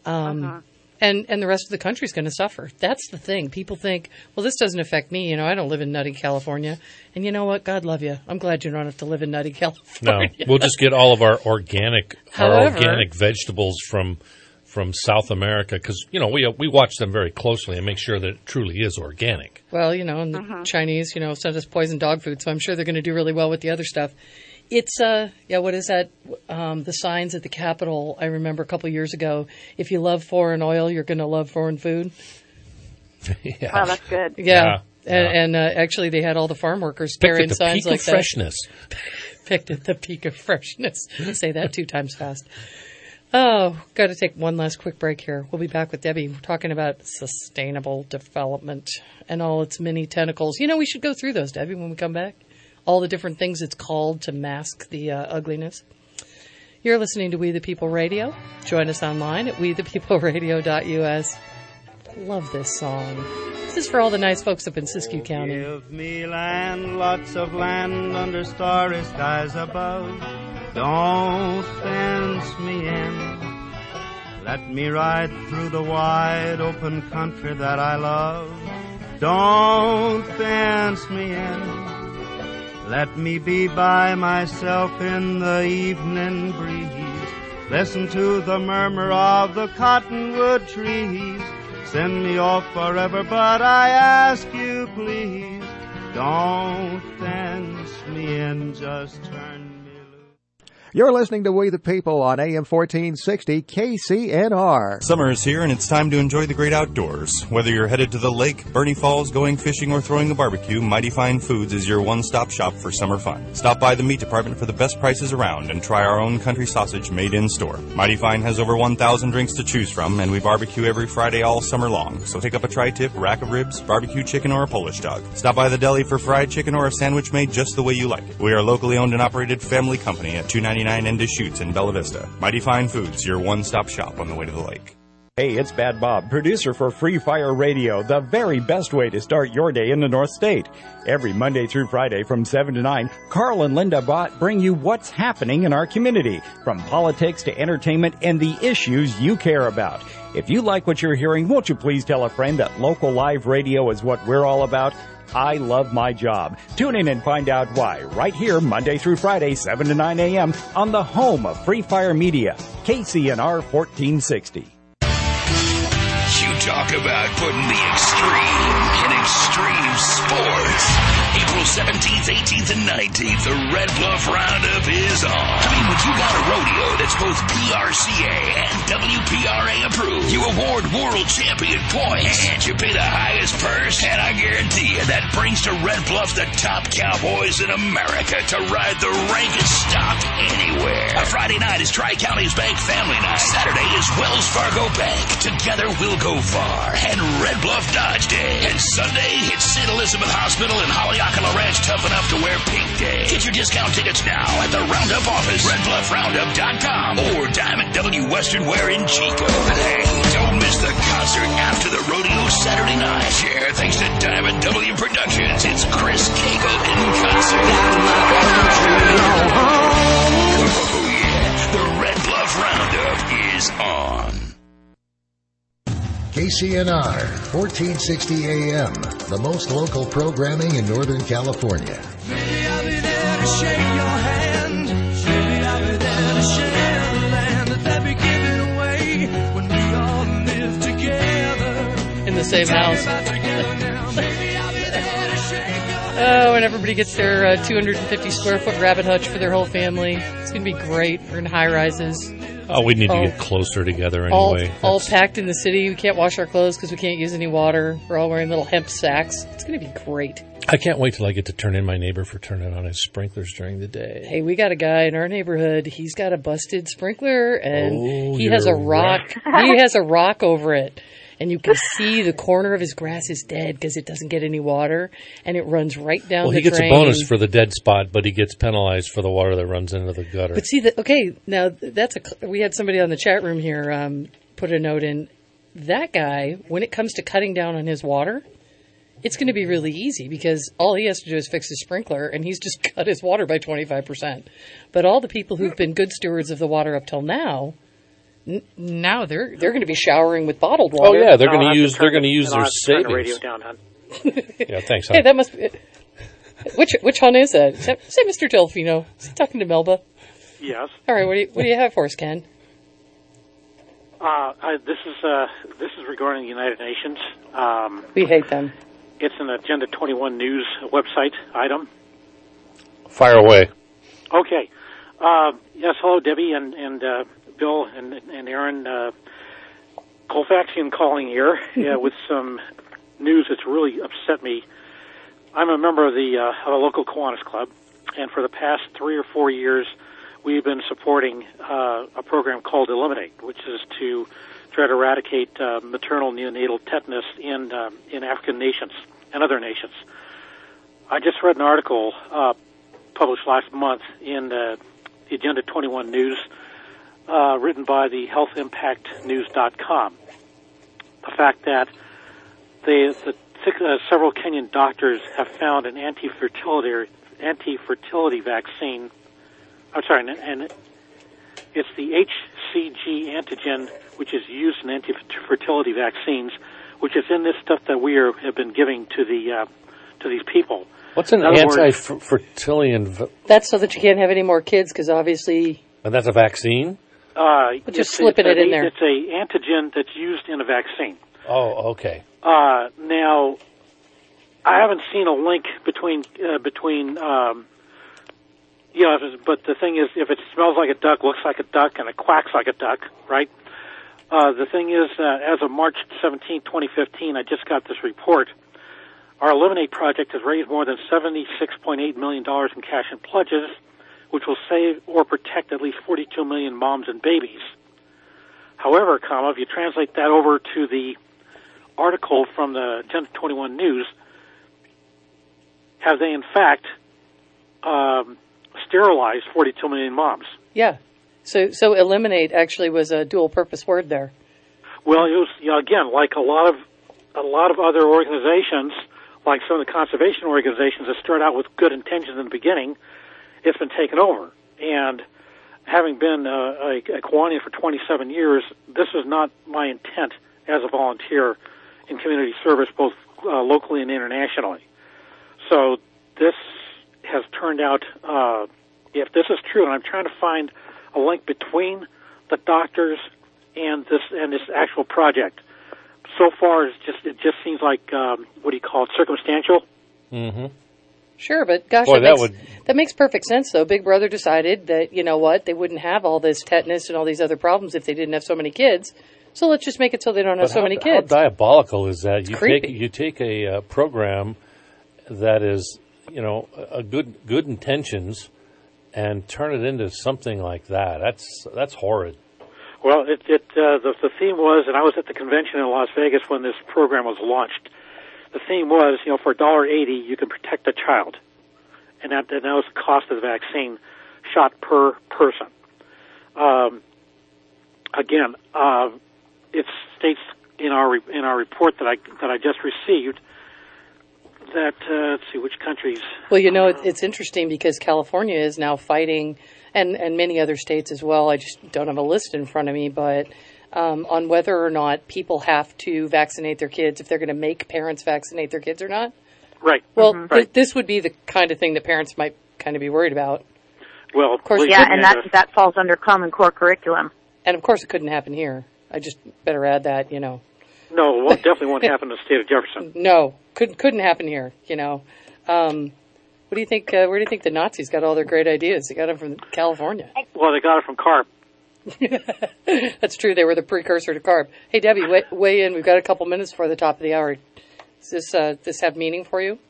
And the rest of the country's going to suffer. That's the thing. People think, well, this doesn't affect me. I don't live in nutty California. And you know what? God love you. I'm glad you don't have to live in nutty California. No, we'll just get all of our organic vegetables from South America, because we watch them very closely and make sure that it truly is organic. Well, and the Chinese, send us poison dog food, so I'm sure they're going to do really well with the other stuff. It's, what is that? The signs at the Capitol, I remember a couple of years ago, if you love foreign oil, you're going to love foreign food. Yeah. Wow, that's good. Yeah. And actually they had all the farm workers carrying signs like that. Freshness. Picked at the peak of freshness. Say that 2 times fast. Oh, got to take one last quick break here. We'll be back with Debbie. We're talking about sustainable development and all its many tentacles. We should go through those, Debbie, when we come back. All the different things it's called to mask the ugliness. You're listening to We the People Radio. Join us online at wethepeopleradio.us. Love this song. This is for all the nice folks up in Siskiyou County. Give me land, lots of land under starry skies above. Don't fence me in. Let me ride through the wide open country that I love. Don't fence me in. Let me be by myself in the evening breeze. Listen to the murmur of the cottonwood trees. Send me off forever, but I ask you please, don't fence me in, just turn me loose. You're listening to We the People on AM 1460 KCNR. Summer is here and it's time to enjoy the great outdoors. Whether you're headed to the lake, Bernie Falls, going fishing, or throwing a barbecue, Mighty Fine Foods is your one-stop shop for summer fun. Stop by the meat department for the best prices around and try our own country sausage made in store. Mighty Fine has over 1,000 drinks to choose from, and we barbecue every Friday all summer long. So pick up a tri-tip, rack of ribs, barbecue chicken, or a Polish dog. Stop by the deli for fried chicken or a sandwich made just the way you like it. We are a locally owned and operated family company at 299 N Deschutes in Bella Vista. Mighty Fine Foods, your one-stop shop on the way to the lake. Hey, it's Bad Bob, producer for Free Fire Radio, the very best way to start your day in the North State. Every Monday through Friday from 7 to 9, Carl and Linda Bott bring you what's happening in our community, from politics to entertainment and the issues you care about. If you like what you're hearing, won't you please tell a friend that local live radio is what we're all about? I love my job. Tune in and find out why right here Monday through Friday, 7 to 9 a.m. on the home of Free Fire Media, KCNR 1460. You talk about putting the extreme in extreme sports. April 17th, 18th, and 19th, the Red Bluff Roundup is on. I mean, when you got a rodeo that's both PRCA and WPRA approved, you award world champion points, and you pay the highest purse, and I guarantee you that brings to Red Bluff the top cowboys in America to ride the rankest stock anywhere. A Friday night is Tri-Counties Bank Family Night. Saturday is Wells Fargo Bank. Together we'll go far. And Red Bluff Dodge Day. And Sunday, it's St. Elizabeth Hospital and Haleakala Ranch Tough Enough to Wear Pink Day. Get your discount tickets now at the Roundup office, redbluffroundup.com, or Diamond W Western Wear in Chico. Hey, don't miss the concert after the rodeo Saturday night. Share thanks to Diamond W Productions. It's Chris Cagle in concert. Oh yeah, the Red Bluff Roundup is on. KCNR 1460 AM, the most local programming in Northern California. Maybe I'll be there to shake your hand. Maybe I'll be there to share the land that we given away when we all live together. In the same house. When everybody gets their 250 square foot rabbit hutch for their whole family. It's going to be great. We're in high rises. Oh, we need to get closer together anyway. All packed in the city. We can't wash our clothes because we can't use any water. We're all wearing little hemp sacks. It's going to be great. I can't wait till I get to turn in my neighbor for turning on his sprinklers during the day. Hey, we got a guy in our neighborhood. He's got a busted sprinkler, and he has a rock. He has a rock over it. And you can see the corner of his grass is dead because it doesn't get any water, and it runs right down the drain. He gets a bonus for the dead spot, but he gets penalized for the water that runs into the gutter. But see, now we had somebody on the chat room here put a note in. That guy, when it comes to cutting down on his water, it's going to be really easy because all he has to do is fix his sprinkler, and he's just cut his water by 25%. But all the people who've been good stewards of the water up till now, now they're going to be showering with bottled water. Oh yeah, they're going to use their savings. The radio down, hon. Yeah, thanks, hon. Hey, that must be which hon is that? Say, Mr. Delfino. Is he talking to Melba? Yes. All right. What do you have for us, Ken? This is regarding the United Nations. We hate them. It's an Agenda 21 News website item. Fire away. Okay. Yes. Hello, Debbie and Bill and Aaron. Colfaxian calling here with some news that's really upset me. I'm a member of the local Kiwanis Club, and for the past 3 or 4 years, we've been supporting a program called Eliminate, which is to try to eradicate maternal neonatal tetanus in African nations and other nations. I just read an article published last month in the Agenda 21 News, written by the healthimpactnews.com. The fact that several Kenyan doctors have found an anti-fertility vaccine. I'm sorry, and it's the HCG antigen, which is used in anti-fertility vaccines, which is in this stuff that we have been giving to these people. What's an anti-fertility? That's so that you can't have any more kids, because obviously. And that's a vaccine? Just slipping it in there. It's a antigen that's used in a vaccine. Oh, okay. Now, I haven't seen a link between Yeah, but the thing is, if it smells like a duck, looks like a duck, and it quacks like a duck, right? The thing is, as of March 17, 2015, I just got this report. Our Eliminate project has raised more than $76.8 million in cash and pledges, which will save or protect at least 42 million moms and babies. However, if you translate that over to the article from the 1021 News, have they in fact sterilized 42 million moms? Yeah. So eliminate actually was a dual purpose word there. Well, it was, again, like a lot of other organizations, like some of the conservation organizations that start out with good intentions in the beginning, it's been taken over. And having been a Kiwanian for 27 years, this is not my intent as a volunteer in community service, both locally and internationally. So this has turned out, if this is true, and I'm trying to find a link between the doctors and this actual project. So far, it just seems like what do you call it, circumstantial. Mm-hmm. Sure, but gosh, Boy, that makes perfect sense. Though Big Brother decided that they wouldn't have all this tetanus and all these other problems if they didn't have so many kids. So let's just make it so they don't have so many kids. How diabolical is that? Creepy. You take a program that is a good intentions and turn it into something like that. That's horrid. Well, the theme was, and I was at the convention in Las Vegas when this program was launched. The theme was, for $1.80 you can protect a child, and that was the cost of the vaccine shot per person. Again, it states in our report that I just received that let's see which countries. Well, it's interesting because California is now fighting, and many other states as well. I just don't have a list in front of me, but on whether or not people have to vaccinate their kids, if they're going to make parents vaccinate their kids or not. Right. Well, right. This would be the kind of thing that parents might kind of be worried about. Well, of course, yeah, and that falls under Common Core curriculum. And of course, it couldn't happen here. I just better add that, No, it definitely won't happen in the state of Jefferson. No, couldn't happen here. What do you think? Where do you think the Nazis got all their great ideas? They got them from California. Well, they got it from CARB. That's true. They were the precursor to CARB. Hey, Debbie, weigh in. We've got a couple minutes before the top of the hour. Does this have meaning for you?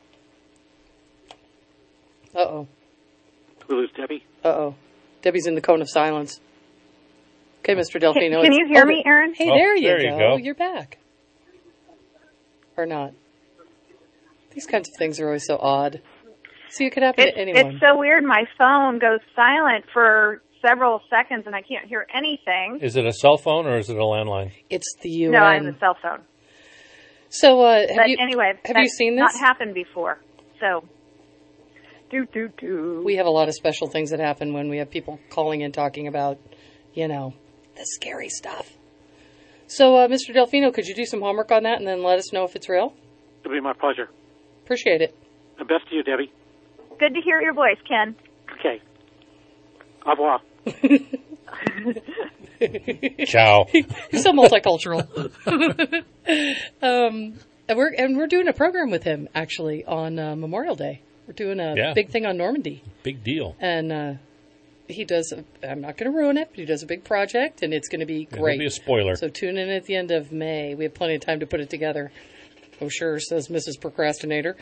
Uh-oh. Did we lose Debbie? Uh-oh. Debbie's in the cone of silence. Okay, Mr. Delfino. Can you hear me, Aaron? Hey, there you go. You're back. Or not. These kinds of things are always so odd. So it could happen to anyone. It's so weird. My phone goes silent for several seconds, and I can't hear anything. Is it a cell phone or is it a landline? It's the UN. No, I have a cell phone. So, have you seen this? Not happened before. So, we have a lot of special things that happen when we have people calling in talking about, the scary stuff. So, Mr. Delfino, could you do some homework on that and then let us know if it's real? It'll be my pleasure. Appreciate it. The best to you, Debbie. Good to hear your voice, Ken. Okay. Au revoir. Ciao. He's so multicultural. And we're doing a program with him, actually, on Memorial Day. We're doing a big thing on Normandy. Big deal. And he does, I'm not going to ruin it, but he does a big project, and it's going to be great. It'll be a spoiler. So tune in at the end of May. We have plenty of time to put it together. Oh, sure, says Mrs. Procrastinator.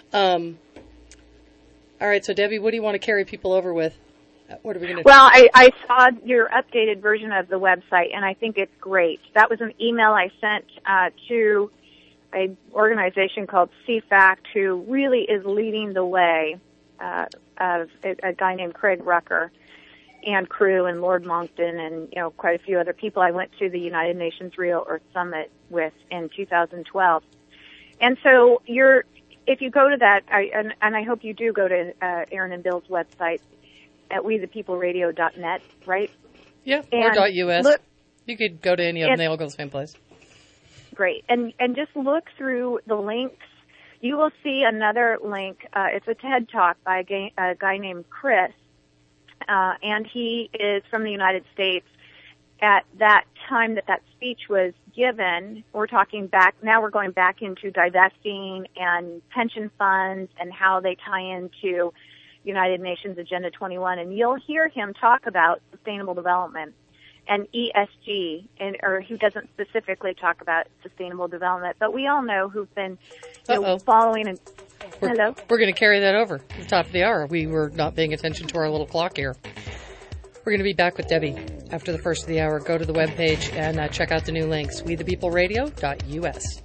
All right, so Debbie, what do you want to carry people over with? What are we going to do? Well, I saw your updated version of the website, and I think it's great. That was an email I sent to an organization called CFACT, who really is leading the way, of a guy named Craig Rucker and crew and Lord Monckton and, quite a few other people I went to the United Nations Real Earth Summit with in 2012. And so if you go to that, and I hope you do go to Aaron and Bill's website at wethepeopleradio.net, right? Yeah, and or .us. You could go to any of them. They all go the same place. Great. And just look through the links. You will see another link. It's a TED Talk by a guy named Chris, and he is from the United States. At that time that speech was given, we're going back into divesting and pension funds and how they tie into United Nations Agenda 21, and you'll hear him talk about sustainable development and ESG, or he doesn't specifically talk about sustainable development, but we all know who've been following and hello. We're going to carry that over to the top of the hour. We were not paying attention to our little clock here. We're going to be back with Debbie after the first of the hour. Go to the webpage and check out the new links, wethepeopleradio.us.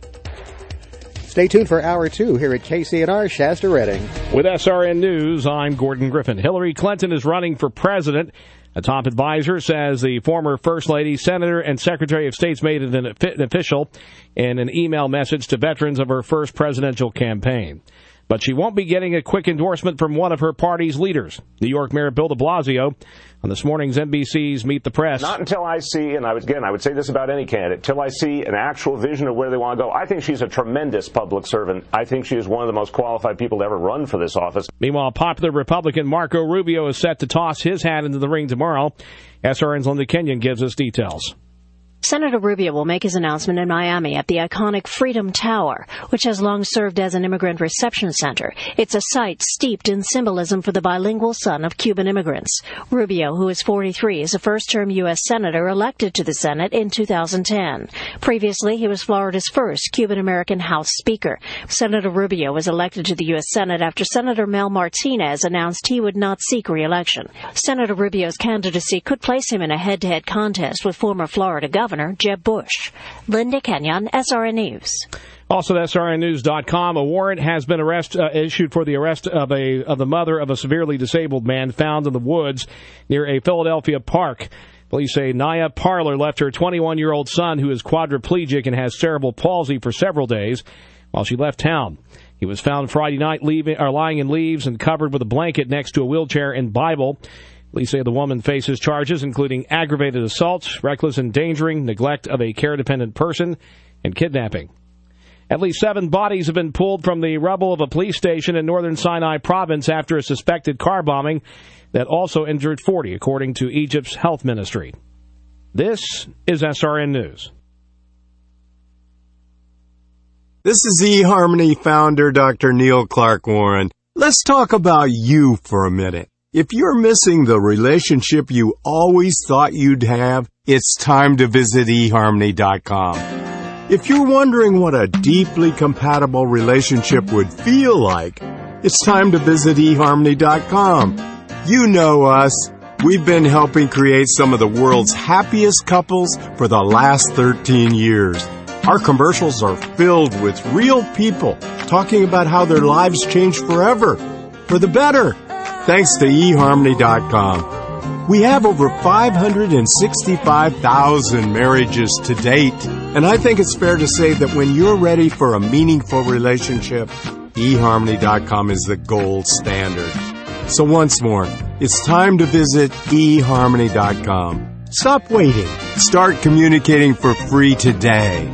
Stay tuned for Hour 2 here at KCNR Shasta Redding. With SRN News, I'm Gordon Griffin. Hillary Clinton is running for president. A top advisor says the former First Lady, Senator, and Secretary of State's made it an official in an email message to veterans of her first presidential campaign. But she won't be getting a quick endorsement from one of her party's leaders, New York Mayor Bill de Blasio, on this morning's NBC's Meet the Press. Not until I see, and I would say this about any candidate, till I see an actual vision of where they want to go. I think she's a tremendous public servant. I think she is one of the most qualified people to ever run for this office. Meanwhile, popular Republican Marco Rubio is set to toss his hat into the ring tomorrow. SRN's Linda Kenyon gives us details. Senator Rubio will make his announcement in Miami at the iconic Freedom Tower, which has long served as an immigrant reception center. It's a site steeped in symbolism for the bilingual son of Cuban immigrants. Rubio, who is 43, is a first-term U.S. Senator elected to the Senate in 2010. Previously, he was Florida's first Cuban-American House Speaker. Senator Rubio was elected to the U.S. Senate after Senator Mel Martinez announced he would not seek re-election. Senator Rubio's candidacy could place him in a head-to-head contest with former Florida Governor Jeb Bush. Linda Kenyon, SRN News. Also at SRNnews.com, a warrant has been issued for the arrest of the mother of a severely disabled man found in the woods near a Philadelphia park. Police say Naya Parler left her 21-year-old son, who is quadriplegic and has cerebral palsy, for several days while she left town. He was found Friday night lying in leaves and covered with a blanket next to a wheelchair and Bible. Police say the woman faces charges including aggravated assault, reckless endangering, neglect of a care-dependent person, and kidnapping. At least 7 bodies have been pulled from the rubble of a police station in northern Sinai province after a suspected car bombing that also injured 40, according to Egypt's health ministry. This is SRN News. This is eHarmony founder Dr. Neil Clark Warren. Let's talk about you for a minute. If you're missing the relationship you always thought you'd have, it's time to visit eHarmony.com. If you're wondering what a deeply compatible relationship would feel like, it's time to visit eHarmony.com. You know us. We've been helping create some of the world's happiest couples for the last 13 years. Our commercials are filled with real people talking about how their lives changed forever, for the better. Thanks to eHarmony.com. We have over 565,000 marriages to date, and I think it's fair to say that when you're ready for a meaningful relationship, eHarmony.com is the gold standard. So once more, it's time to visit eHarmony.com. Stop waiting. Start communicating for free today.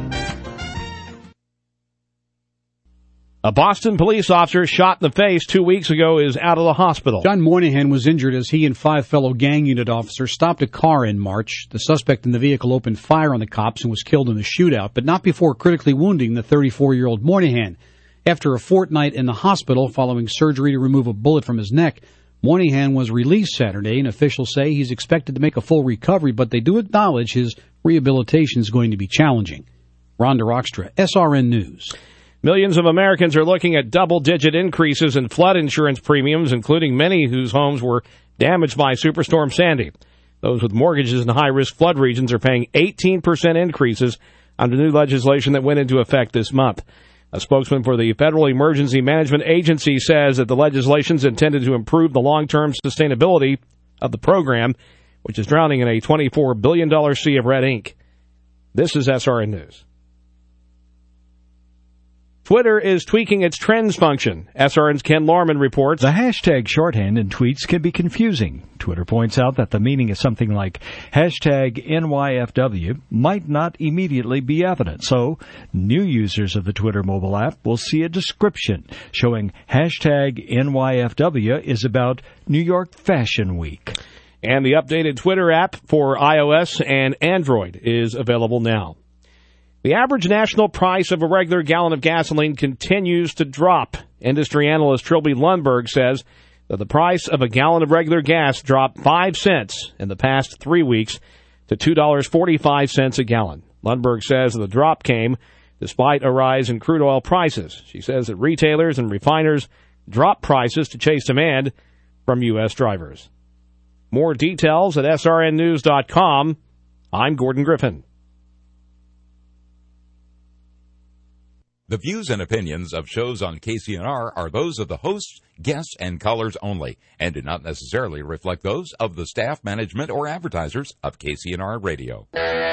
A Boston police officer shot in the face 2 weeks ago is out of the hospital. John Moynihan was injured as he and 5 fellow gang unit officers stopped a car in March. The suspect in the vehicle opened fire on the cops and was killed in the shootout, but not before critically wounding the 34-year-old Moynihan. After a fortnight in the hospital following surgery to remove a bullet from his neck, Moynihan was released Saturday, and officials say he's expected to make a full recovery, but they do acknowledge his rehabilitation is going to be challenging. Rhonda Rockstra, SRN News. Millions of Americans are looking at double-digit increases in flood insurance premiums, including many whose homes were damaged by Superstorm Sandy. Those with mortgages in high-risk flood regions are paying 18% increases under new legislation that went into effect this month. A spokesman for the Federal Emergency Management Agency says that the legislation is intended to improve the long-term sustainability of the program, which is drowning in a $24 billion sea of red ink. This is SRN News. Twitter is tweaking its trends function. SRN's Ken Lorman reports. The hashtag shorthand in tweets can be confusing. Twitter points out that the meaning of something like hashtag NYFW might not immediately be evident. So, new users of the Twitter mobile app will see a description showing hashtag NYFW is about New York Fashion Week. And the updated Twitter app for iOS and Android is available now. The average national price of a regular gallon of gasoline continues to drop. Industry analyst Trilby Lundberg says But the price of a gallon of regular gas dropped 5 cents in the past 3 weeks to $2.45 a gallon. Lundberg says the drop came despite a rise in crude oil prices. She says that retailers and refiners dropped prices to chase demand from U.S. drivers. More details at srnnews.com. I'm Gordon Griffin. The views and opinions of shows on KCNR are those of the hosts, guests, and callers only, and do not necessarily reflect those of the staff, management, or advertisers of KCNR Radio.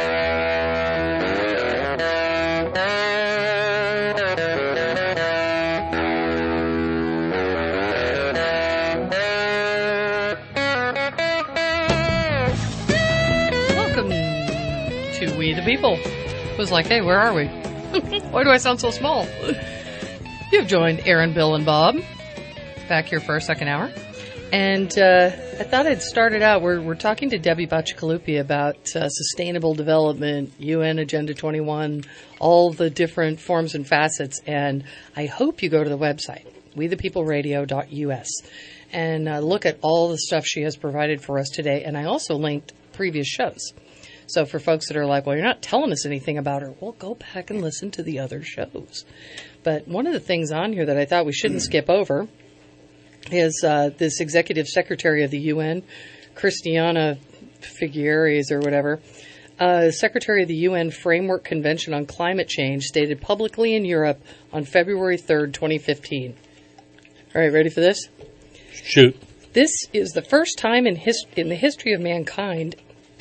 Welcome to We the People. It was like, hey, where are we? Why do I sound so small? You've joined Aaron, Bill, and Bob back here for our second hour. And I thought I'd start it out. We're talking to Debbie Bacigalupi about sustainable development, UN Agenda 21, all the different forms and facets. And I hope you go to the website, wethepeopleradio.us, and look at all the stuff she has provided for us today. And I also linked previous shows. So for folks that are like, well, you're not telling us anything about her, well, go back and listen to the other shows. But one of the things on here that I thought we shouldn't skip over is this executive secretary of the UN, Christiana Figueres or whatever, secretary of the UN Framework Convention on Climate Change, stated publicly in Europe on February 3rd, 2015. All right, ready for this? Shoot. This is the first time in the history of mankind.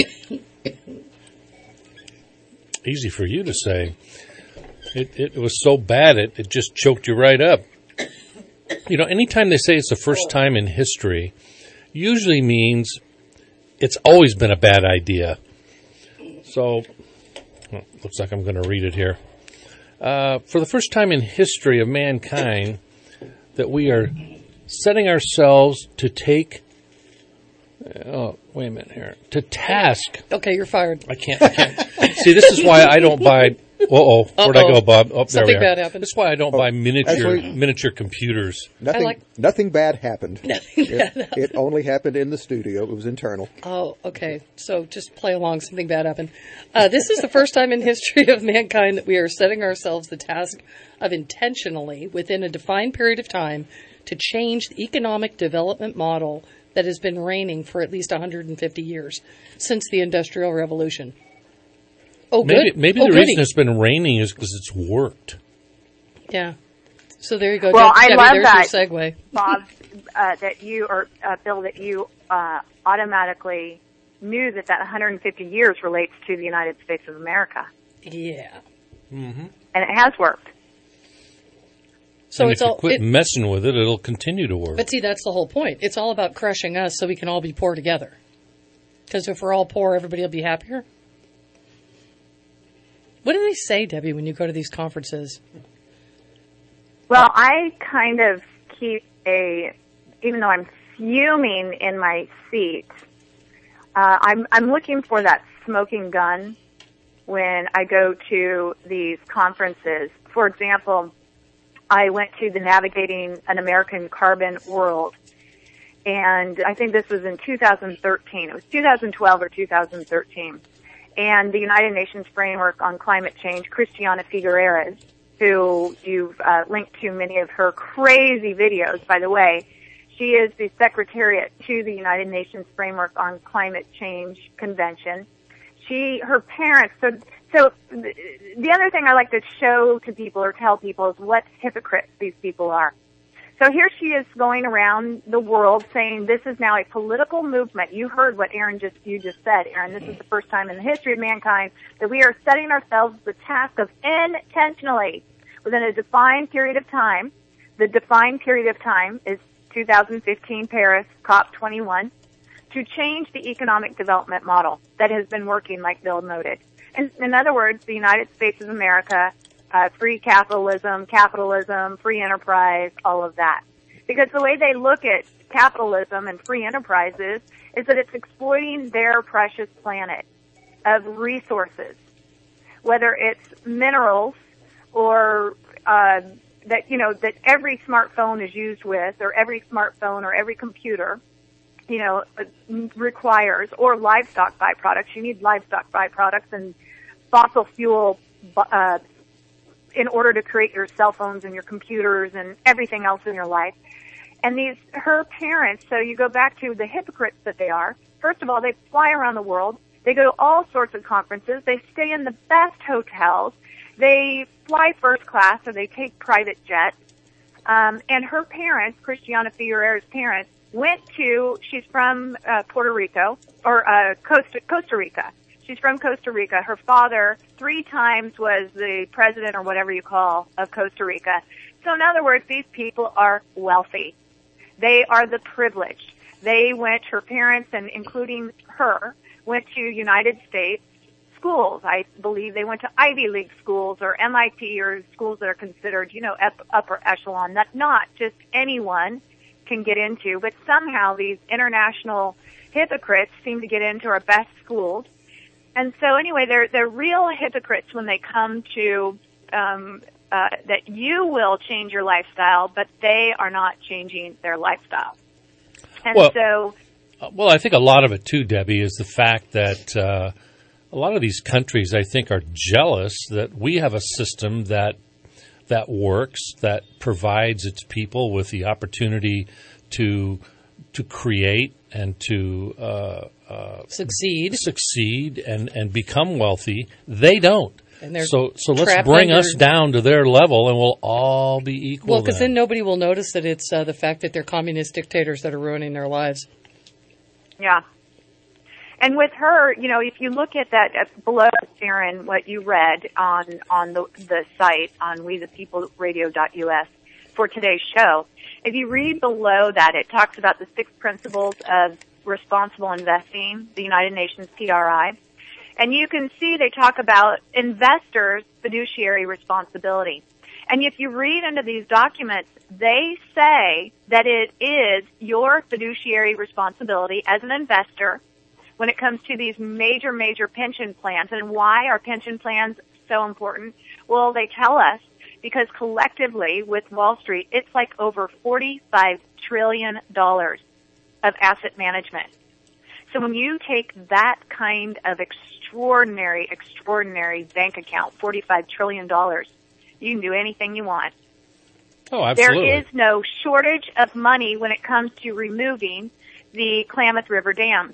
Easy for you to say. It was so bad it just choked you right up. You know, anytime they say it's the first time in history, usually means it's always been a bad idea. So, looks like I'm going to read it here. For the first time in history of mankind, that we are setting ourselves to take... Oh, wait a minute here. To task. Okay, you're fired. I can't. See, this is why I don't buy... Where'd I go, Bob? Oh, there we are. Something bad happened. That's why I don't buy miniature computers. Nothing bad happened. Nothing bad happened. It only happened in the studio. It was internal. Oh, okay. So just play along. Something bad happened. This is the first time in history of mankind that we are setting ourselves the task of intentionally, within a defined period of time, to change the economic development model that has been reigning for at least 150 years, since the Industrial Revolution. Oh, good. Maybe the reason it's been reigning is because it's worked. Yeah. So there you go. Well, Debbie, I love there's that, your segue. Bob, that you, or Bill, that you automatically knew that 150 years relates to the United States of America. Yeah. Mm-hmm. And it has worked. So and it's if you all, quit messing with it, it'll continue to work. But see, that's the whole point. It's all about crushing us so we can all be poor together. Because if we're all poor, everybody will be happier. What do they say, Debbie, when you go to these conferences? Well, I kind of keep even though I'm fuming in my seat, I'm looking for that smoking gun when I go to these conferences. For example, I went to the Navigating an American Carbon World, and I think this was in 2013. It was 2012 or 2013. And the United Nations Framework on Climate Change, Christiana Figueres, who you've linked to many of her crazy videos, by the way. She is the Secretariat to the United Nations Framework on Climate Change Convention. Her parents, so the other thing I like to show to people or tell people is what hypocrites these people are. So here she is going around the world saying this is now a political movement. You heard what you just said, Aaron. This is the first time in the history of mankind that we are setting ourselves the task of intentionally, within a defined period of time. The defined period of time is 2015 Paris, COP21, to change the economic development model that has been working, like Bill noted. In other words, the United States of America, free capitalism, free enterprise, all of that. Because the way they look at capitalism and free enterprises is that it's exploiting their precious planet of resources, whether it's minerals or that every smartphone is used with, or every smartphone or every computer, requires, or livestock byproducts. You need livestock byproducts and fossil fuel in order to create your cell phones and your computers and everything else in your life. And her parents, so you go back to the hypocrites that they are. First of all, they fly around the world. They go to all sorts of conferences. They stay in the best hotels. They fly first class, or they take private jets. And her parents, Christiana Figueroa's parents, she's from Puerto Rico, or Costa Rica. She's from Costa Rica. Her father 3 times was the president, or whatever you call, of Costa Rica. So in other words, these people are wealthy. They are the privileged. Her parents, and including her, went to United States schools. I believe they went to Ivy League schools, or MIT, or schools that are considered, upper echelon, that not just anyone can get into. But somehow these international hypocrites seem to get into our best schools. And so anyway, they're real hypocrites when they come to that you will change your lifestyle, but they are not changing their lifestyle. And I think a lot of it too, Debbie, is the fact that a lot of these countries, I think, are jealous that we have a system that works, that provides its people with the opportunity to create and to succeed and become wealthy. They don't. So let's bring us down to their level, and we'll all be equal. Well, because then nobody will notice that it's the fact that they're communist dictators that are ruining their lives. Yeah. And with her, if you look at that below, Sharon, what you read on the site on WeThePeopleRadio.us for today's show, if you read below that, it talks about the 6 principles of responsible investing, the United Nations PRI. And you can see they talk about investors' fiduciary responsibility. And if you read into these documents, they say that it is your fiduciary responsibility as an investor when it comes to these major, major pension plans. And why are pension plans so important? Well, they tell us because collectively with Wall Street, it's like over $45 trillion of asset management. So when you take that kind of extraordinary bank account, $45 trillion, you can do anything you want. Oh, absolutely. There is no shortage of money when it comes to removing the Klamath River dams.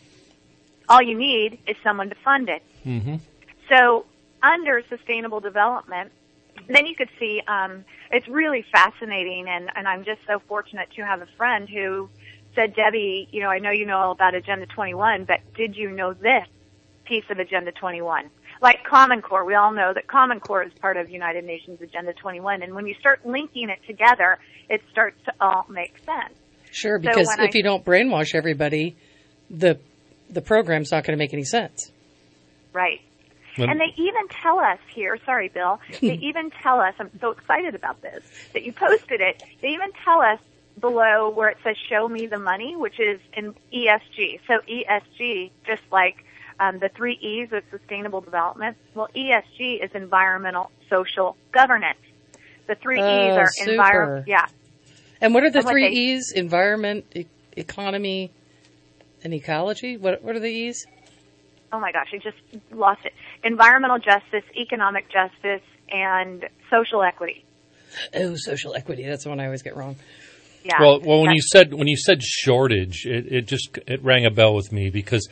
All you need is someone to fund it. Mm-hmm. So under sustainable development, then you could see it's really fascinating, and I'm just so fortunate to have a friend who said, Debbie, I know you know all about Agenda 21, but did you know this piece of Agenda 21? Like Common Core, we all know that Common Core is part of United Nations Agenda 21, and when you start linking it together, it starts to all make sense. Sure, because if you don't brainwash everybody, the program's not going to make any sense. Right. And they even tell us here, sorry, Bill, they even tell us, I'm so excited about this, that you posted it, they even tell us below where it says show me the money, which is in ESG. So ESG, just like the 3 E's of sustainable development, well, ESG is environmental, social, governance. The 3 E's are environment. Yeah. And what are the 3 E's? Environment, economy, and ecology? What are the E's? Oh my gosh, I just lost it. Environmental justice, economic justice, and social equity. Oh, social equity. That's the one I always get wrong. Yeah. Well, when you said shortage, it rang a bell with me because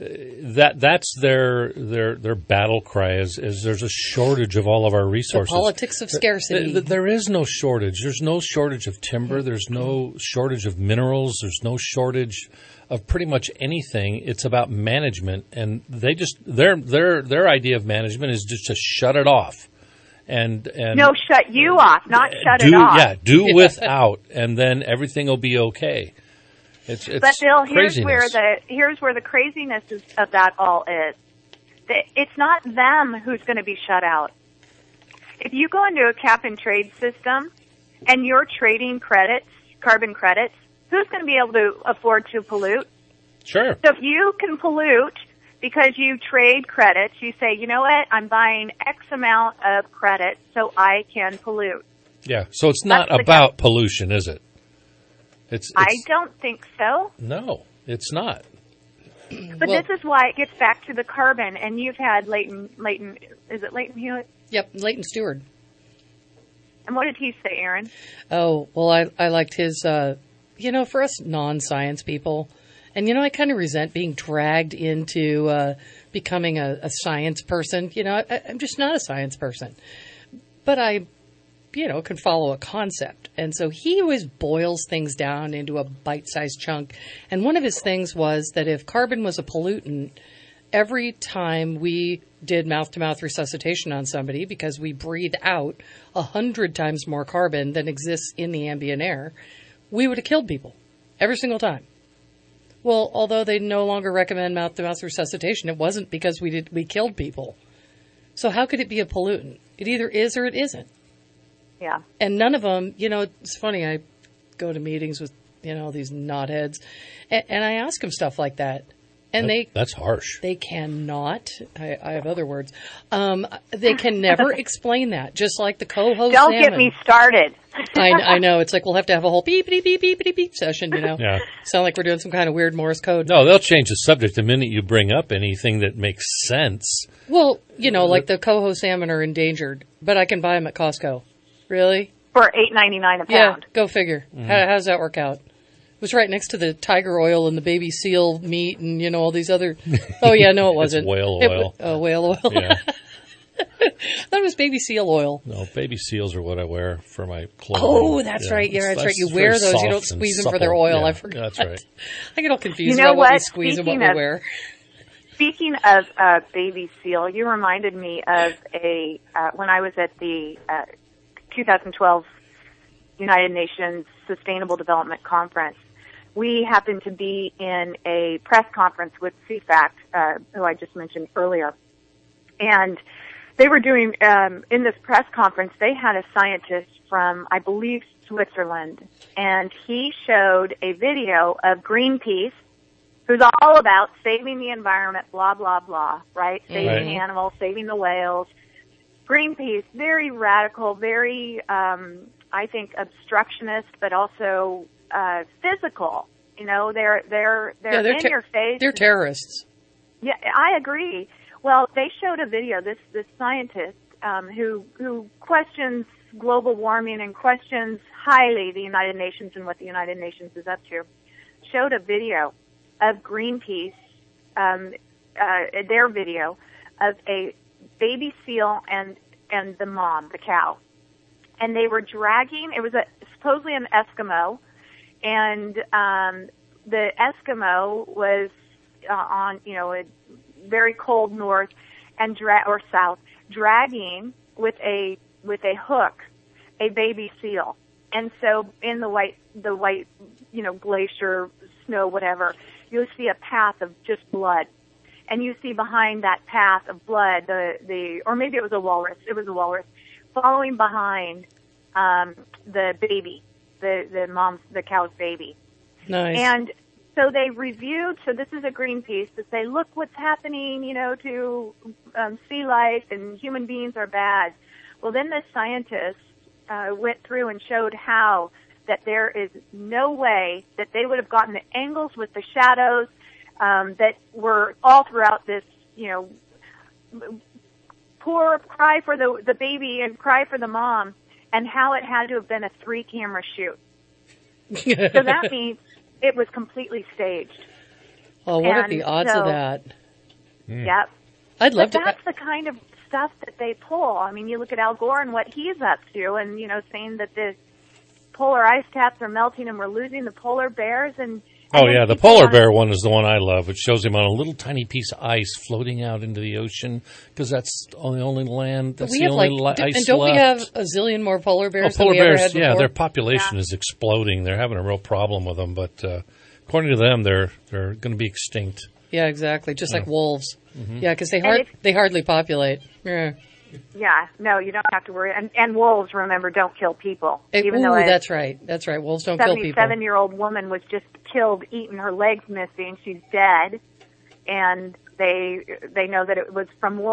that's their battle cry is there's a shortage of all of our resources. The politics of scarcity. There is no shortage. There's no shortage of timber. There's no shortage of minerals. There's no shortage of pretty much anything. It's about management, and they just their idea of management is just to shut it off. And no, shut you off, not shut it off. Yeah, do without, and then everything will be okay. It's but Bill, craziness. here's where the craziness of that all is. It's not them who's going to be shut out. If you go into a cap and trade system and you're trading credits, carbon credits, who's going to be able to afford to pollute? Sure. So if you can pollute because you trade credits, you say, you know what, I'm buying X amount of credits so I can pollute. Yeah, so it's not about pollution, is it? It's I don't think so. No, it's not. But this is why it gets back to the carbon, and you've had Leighton, is it Leighton Hewitt? Yep, Leighton Stewart. And what did he say, Aaron? Oh, well, I liked his, for us non-science people, and, I kind of resent being dragged into becoming a science person. I'm just not a science person. But I, can follow a concept. And so he always boils things down into a bite-sized chunk. And one of his things was that if carbon was a pollutant, every time we did mouth-to-mouth resuscitation on somebody, because we breathe out 100 times more carbon than exists in the ambient air, we would have killed people every single time. Well, although they no longer recommend mouth-to-mouth resuscitation, it wasn't because we killed people. So how could it be a pollutant? It either is or it isn't. Yeah. And none of them, it's funny, I go to meetings with, these knotheads, and I ask them stuff like that. And that's harsh. They cannot, I have other words, they can never explain that, just like the co-host Don't Salmon. get me started. I know. It's like we'll have to have a whole beep session, Yeah. Sound like we're doing some kind of weird Morse code. No, they'll change the subject the minute you bring up anything that makes sense. Well, like the coho salmon are endangered, but I can buy them at Costco. Really? For $8.99 a pound. Yeah, go figure. How does that work out? It was right next to the tiger oil and the baby seal meat and, all these other... Oh, yeah, no, it wasn't. It's whale oil. Whale oil. Yeah. I thought it was baby seal oil. No, baby seals are what I wear for my clothing. Oh, that's right. Yeah, that's right. You wear those. You don't squeeze them for their oil. Yeah, I forgot. That's right. I get all confused about what we squeeze and what we wear. Speaking of baby seal, you reminded me of when I was at the 2012 United Nations Sustainable Development Conference. We happened to be in a press conference with CFAC, who I just mentioned earlier. And they were doing, in this press conference, they had a scientist from, I believe, Switzerland. And he showed a video of Greenpeace, who's all about saving the environment, blah, blah, blah, right? Saving animals, saving the whales. Greenpeace, very radical, very, I think, obstructionist, but also physical. They're in your face. They're terrorists. Yeah, I agree. Well, they showed a video. This scientist who questions global warming and questions highly the United Nations and what the United Nations is up to, showed a video of Greenpeace, their video of a baby seal and the mom, the cow. And they were dragging, it was supposedly an Eskimo, and the Eskimo was on, a very cold north and or south, dragging with a hook a baby seal. And so in the white, glacier, snow, whatever, you'll see a path of just blood. And you see behind that path of blood, or maybe it was a walrus, following behind the baby, the cow's baby. Nice. And so they reviewed, so this is a Greenpeace, to say, look what's happening, to sea life, and human beings are bad. Well, then the scientists went through and showed how that there is no way that they would have gotten the angles with the shadows that were all throughout this, poor cry for the baby and cry for the mom, and how it had to have been a 3-camera shoot. So that means it was completely staged. Oh, what are the odds of that? Yep. I'd love to. That's the kind of stuff that they pull. I mean, you look at Al Gore and what he's up to, and saying that the polar ice caps are melting and we're losing the polar bears. And oh yeah, the polar bear one is the one I love. It shows him on a little tiny piece of ice floating out into the ocean because that's the only land. That's the only ice and don't left. we have a zillion more polar bears? Polar than we bears, ever had before? their population is exploding. They're having a real problem with them, but according to them, they're going to be extinct. Yeah, exactly. Just like wolves. Mm-hmm. Yeah, because they hardly populate. Yeah. Yeah, no, you don't have to worry. And wolves, remember, don't kill people. That's right. That's right. Wolves don't kill people. 77-year-old woman was just killed, eaten, her legs missing. She's dead, and they know that it was from wolves.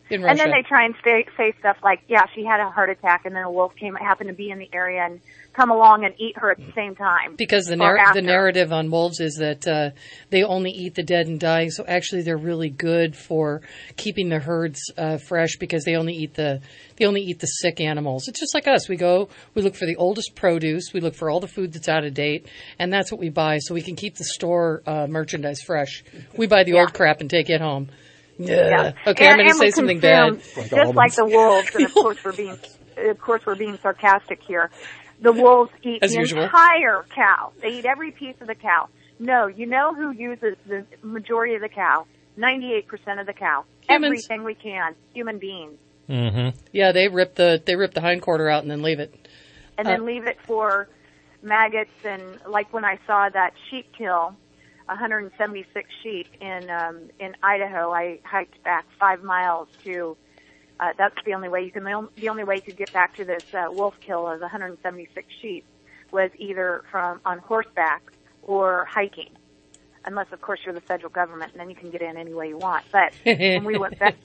In And then Russia. they try and say stuff like, yeah, she had a heart attack, and then a wolf happened to be in the area and come along and eat her at the same time. Because the narrative on wolves is that they only eat the dead and dying. So actually, they're really good for keeping the herds fresh because they only eat the sick animals. It's just like us. We look for the oldest produce, we look for all the food that's out of date, and that's what we buy so we can keep the store merchandise fresh. We buy the old crap and take it home. Yeah. Okay, I'm going to say something bad. Just like the wolves, and of course we're being sarcastic here. The wolves eat As the usual. entire cow. They eat every piece of the cow. No, you know who uses the majority of the cow? 98% of the cow. Humans. Everything we can. Human beings. Mm-hmm. Yeah, they rip the hindquarter out and then leave it. And then leave it for maggots, and like when I saw that sheep kill 176 sheep in Idaho, I hiked back 5 miles to that's the only way the only way you could get back to this wolf kill of 176 sheep was either on horseback or hiking, unless of course you're the federal government, and then you can get in any way you want. But when we went back,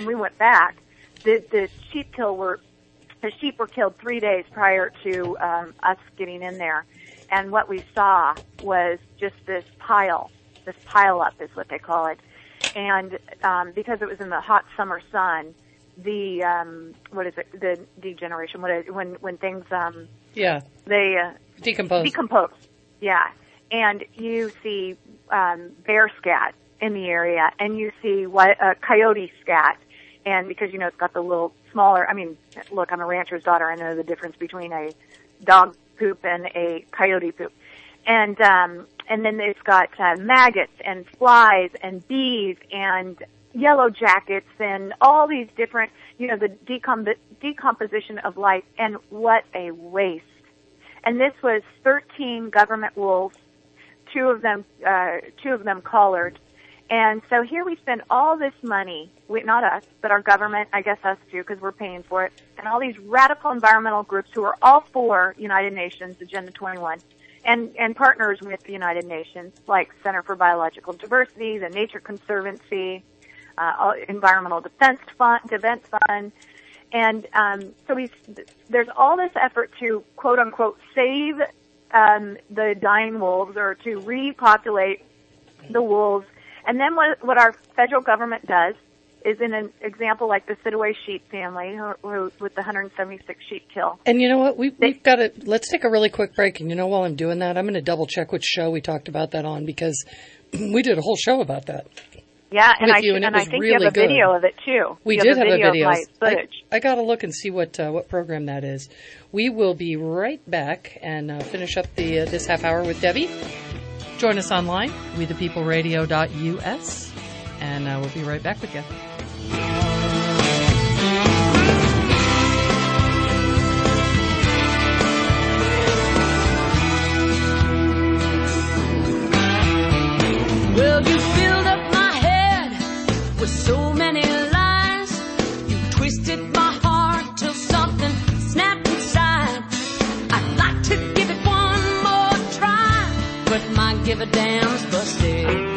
the sheep were killed 3 days prior to us getting in there, and what we saw was just this pile up is what they call it, and because it was in the hot summer sun. The the degeneration? When things they decompose. Yeah, and you see bear scat in the area, and you see coyote scat, and because it's got the little smaller. I mean, look, I'm a rancher's daughter. I know the difference between a dog poop and a coyote poop, and then it's got maggots and flies and bees and yellow jackets and all these different, the decomposition of life, and what a waste. And this was 13 government wolves, two of them collared. And so here we spend all this money, not us, but our government, I guess us too, because we're paying for it, and all these radical environmental groups who are all for United Nations Agenda 21 and partners with the United Nations, like Center for Biological Diversity, the Nature Conservancy, Environmental Defense Fund, and so there's all this effort to quote unquote save the dying wolves or to repopulate the wolves, and then what our federal government does is in an example like the Sidaway sheep family with the 176 sheep kill. And you know what? We've got to let's take a really quick break. And while I'm doing that, I'm going to double check which show we talked about that on because we did a whole show about that. Yeah, and I think really you have a good. Video of it too. We did have a video. Of my footage. I got to look and see what program that is. We will be right back and finish up this half hour with Debbie. Join us online, wethepeopleradio.us, and we'll be right back with you. Well, you filled up my head with so many lies. You twisted my heart till something snapped inside. I'd like to give it one more try, but my give a damn's busted.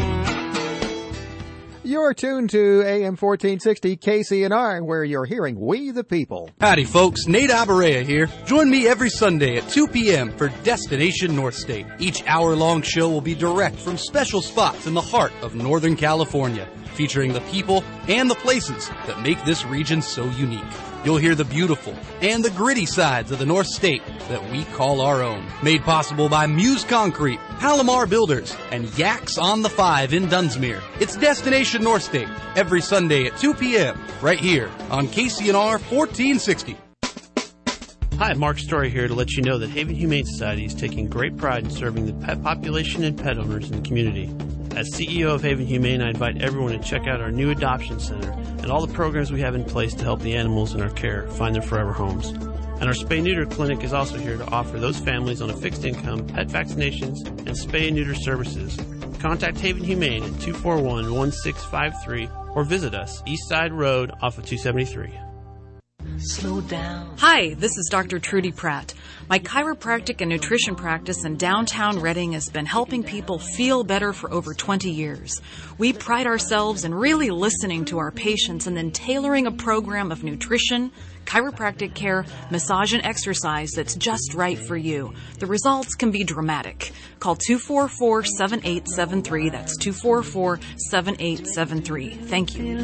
You're tuned to AM 1460 KCNR, where you're hearing We the People. Howdy, folks. Nate Abarea here. Join me every Sunday at 2 p.m. for Destination North State. Each hour-long show will be direct from special spots in the heart of Northern California, featuring the people and the places that make this region so unique. You'll hear the beautiful and the gritty sides of the North State that we call our own. Made possible by Muse Concrete, Palomar Builders, and Yaks on the 5 in Dunsmuir. It's Destination North State every Sunday at 2 p.m. right here on KCNR 1460. Hi, Mark Story here to let you know that Haven Humane Society is taking great pride in serving the pet population and pet owners in the community. As CEO of Haven Humane, I invite everyone to check out our new adoption center and all the programs we have in place to help the animals in our care find their forever homes. And our spay-neuter clinic is also here to offer those families on a fixed income pet vaccinations and spay and neuter services. Contact Haven Humane at 241-1653 or visit us, East Side Road off of 273. slow down. Hi, this is Dr. Trudy Pratt. My chiropractic and nutrition practice in downtown Reading has been helping people feel better for over 20 years. We pride ourselves in really listening to our patients and then tailoring a program of nutrition, chiropractic care, massage, and exercise that's just right for you. The results can be dramatic. Call 244-7873. That's 244-7873. Thank you.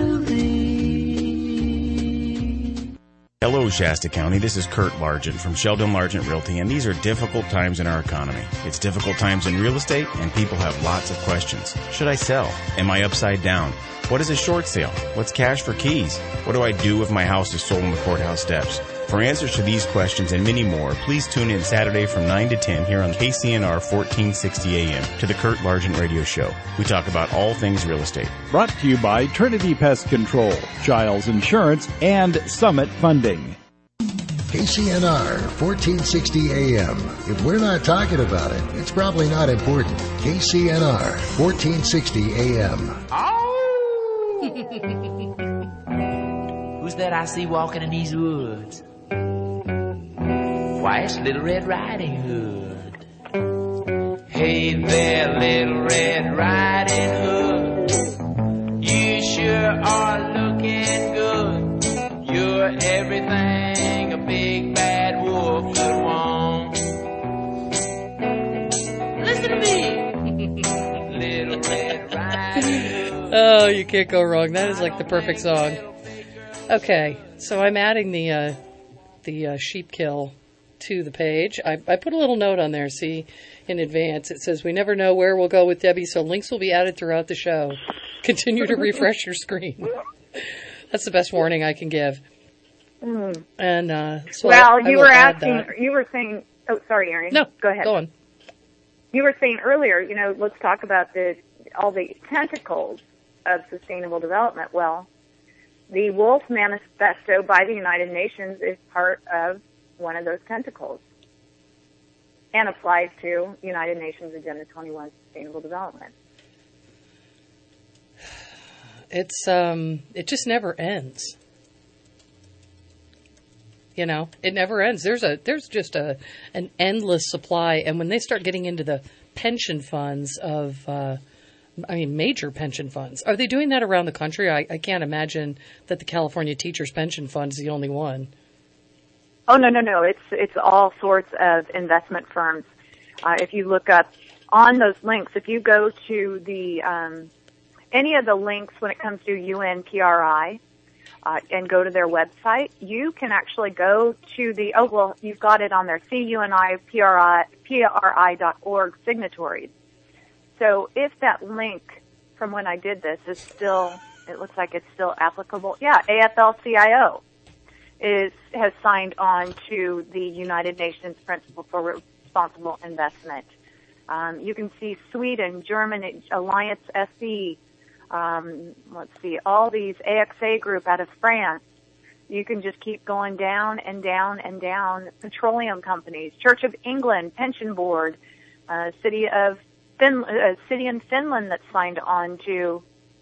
Hello, Shasta County. This is Kurt Largent from Sheldon Largent Realty, and these are difficult times in our economy. It's difficult times in real estate, and people have lots of questions. Should I sell? Am I upside down? What is a short sale? What's cash for keys? What do I do if my house is sold on the courthouse steps? For answers to these questions and many more, please tune in Saturday from 9 to 10 here on KCNR 1460 AM to the Kurt Largent Radio Show. We talk about all things real estate. Brought to you by Trinity Pest Control, Giles Insurance, and Summit Funding. KCNR 1460 AM. If we're not talking about it, it's probably not important. KCNR 1460 AM. Who's that I see walking in these woods? Why, it's Little Red Riding Hood. Hey there, Little Red Riding Hood. You sure are looking good. You're everything a big bad wolf could want. Listen to me. Little Red Riding Hood. Oh, you can't go wrong. That is like the perfect song. Okay, so I'm adding the sheep kill to the page. I put a little note on there, see, in advance. It says, we never know where we'll go with Debbie, so links will be added throughout the show. Continue to refresh your screen. That's the best warning I can give. Mm. And so well, I you will were add asking, that. you were saying, oh, sorry, Erin. No, go ahead. Go on. You were saying earlier, let's talk about all the tentacles of sustainable development. Well, the Wolf Manifesto by the United Nations is part of one of those tentacles and applies to United Nations Agenda 21 Sustainable Development. It just never ends. It never ends. There's just an endless supply, and when they start getting into the pension funds of major pension funds. Are they doing that around the country? I can't imagine that the California Teachers Pension Fund is the only one. Oh, no. It's all sorts of investment firms. If you look up on those links, if you go to the any of the links when it comes to UNPRI and go to their website, you can actually go to you've got it on there, CUNIPRI.org signatories. So if that link from when I did this is still, it looks like it's still applicable. Yeah, AFL-CIO has signed on to the United Nations Principle for Responsible Investment. You can see Sweden, Germany, Alliance SE, all these AXA group out of France. You can just keep going down and down and down. Petroleum companies, Church of England, Pension Board, City in Finland that signed on to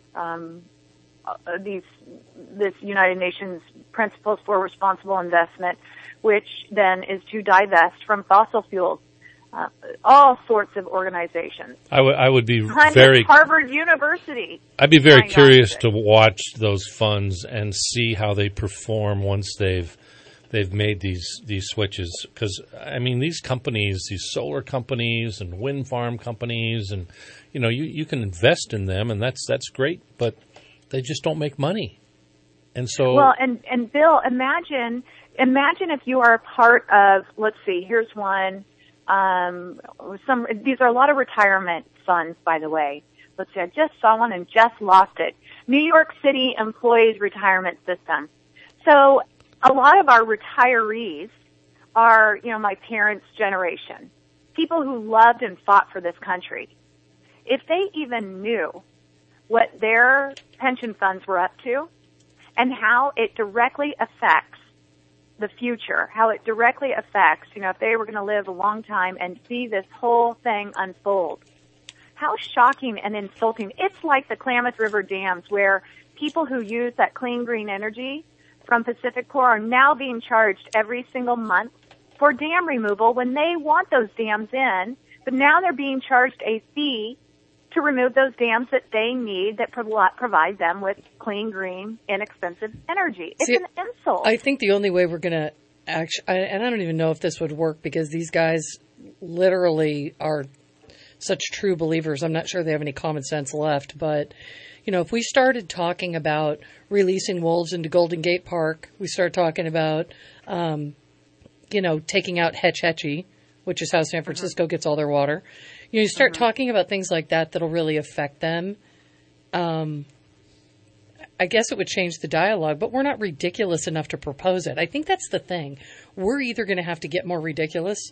this United Nations Principles for Responsible Investment, which then is to divest from fossil fuels. All sorts of organizations. I would be Harvard University. I'd be very curious to watch those funds and see how they perform once they've made these switches, because these companies, these solar companies and wind farm companies, and you can invest in them, and that's great, but they just don't make money. And so and Bill, imagine if you are a part of, let's see, here's one. These are a lot of retirement funds, by the way. Let's see, I just saw one and just lost it. New York City Employees Retirement System. So a lot of our retirees are, my parents' generation, people who loved and fought for this country. If they even knew what their pension funds were up to and how it directly affects the future, how it directly affects, if they were going to live a long time and see this whole thing unfold, how shocking and insulting. It's like the Klamath River dams, where people who use that clean green energy, from Pacific Corps are now being charged every single month for dam removal when they want those dams in, but now they're being charged a fee to remove those dams that they need that provide them with clean, green, inexpensive energy. It's an insult. I think the only way we're going to and I don't even know if this would work because these guys literally are such true believers. I'm not sure they have any common sense left, but if we started talking about releasing wolves into Golden Gate Park, we start talking about, taking out Hetch Hetchy, which is how San Francisco gets all their water. You start talking about things like that that'll really affect them. I guess it would change the dialogue, but we're not ridiculous enough to propose it. I think that's the thing. We're either going to have to get more ridiculous,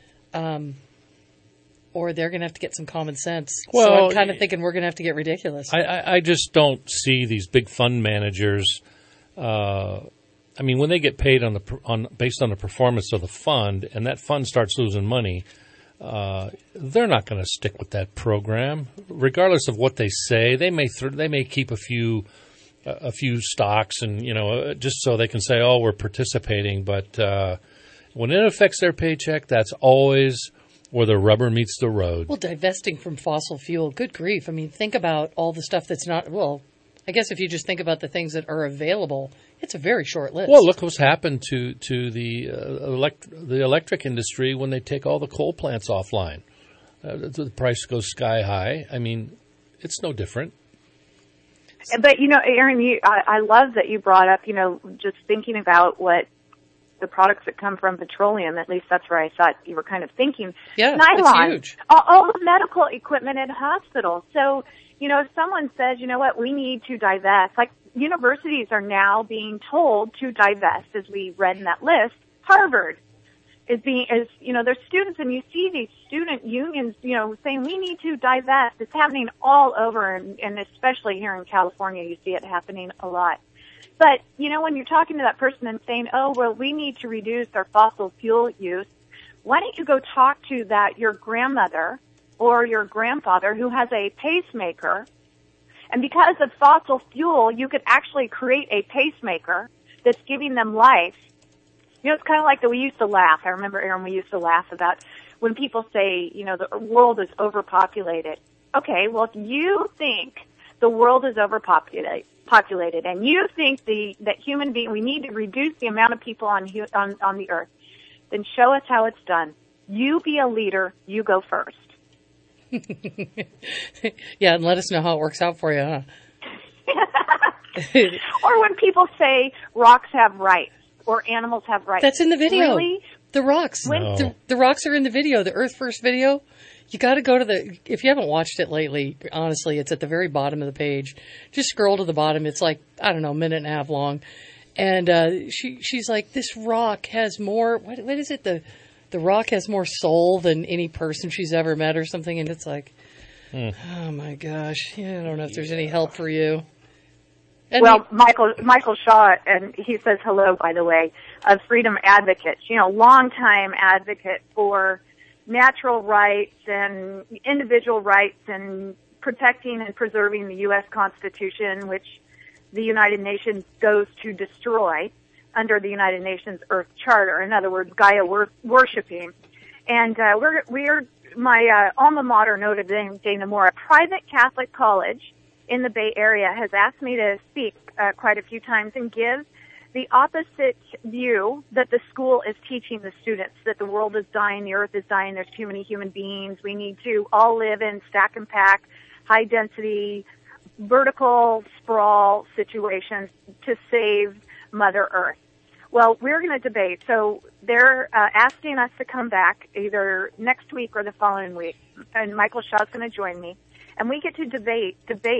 or they're going to have to get some common sense. Well, so I'm kind of thinking we're going to have to get ridiculous. I just don't see these big fund managers. When they get paid based on the performance of the fund, and that fund starts losing money, they're not going to stick with that program, regardless of what they say. They may keep a few stocks, and just so they can say, "Oh, we're participating." But when it affects their paycheck, that's always where the rubber meets the road. Well, divesting from fossil fuel, good grief. I mean, think about all the stuff that's not, well, I guess if you just think about the things that are available, it's a very short list. Well, look what's happened to the electric industry when they take all the coal plants offline. The price goes sky high. I mean, it's no different. But, Aaron, I love that you brought up, just thinking about what the products that come from petroleum, at least that's where I thought you were kind of thinking. Yeah, nylon, it's huge. All the medical equipment in hospitals. So, if someone says, you know what, we need to divest, like universities are now being told to divest, as we read in that list. Harvard there's students, and you see these student unions, saying we need to divest. It's happening all over, and especially here in California, you see it happening a lot. But, when you're talking to that person and saying, oh, well, we need to reduce our fossil fuel use, why don't you go talk to your grandmother or your grandfather who has a pacemaker, and because of fossil fuel, you could actually create a pacemaker that's giving them life. It's kind of like we used to laugh. I remember, Aaron, we used to laugh about when people say, the world is overpopulated. Okay, well, if you think the world is overpopulated, and you think that human being, we need to reduce the amount of people on the earth, then show us how it's done. You be a leader. You go first. Yeah, and let us know how it works out for you, huh? Or when people say rocks have rights or animals have rights. That's in the video. Really? The rocks. No. The rocks are in the video, the Earth First video. You got to go to if you haven't watched it lately, honestly, it's at the very bottom of the page. Just scroll to the bottom. It's like, I don't know, a minute and a half long. And she's like, this rock has more, what is it? The rock has more soul than any person she's ever met or something. And it's like, oh my gosh, I don't know if there's any help for you. And well, Michael Shaw, and he says hello, by the way, of Freedom Advocates, longtime advocate for natural rights and individual rights and protecting and preserving the U.S. Constitution, which the United Nations goes to destroy under the United Nations Earth Charter. In other words, Gaia worshiping. And we're my alma mater, Notre Dame de Namor, a private Catholic college in the Bay Area, has asked me to speak quite a few times and give the opposite view that the school is teaching the students, that the world is dying, the earth is dying, there's too many human beings, we need to all live in stack and pack, high density, vertical sprawl situations to save Mother Earth. Well, we're going to debate. So they're asking us to come back either next week or the following week, and Michael Shaw's going to join me, and we get to debate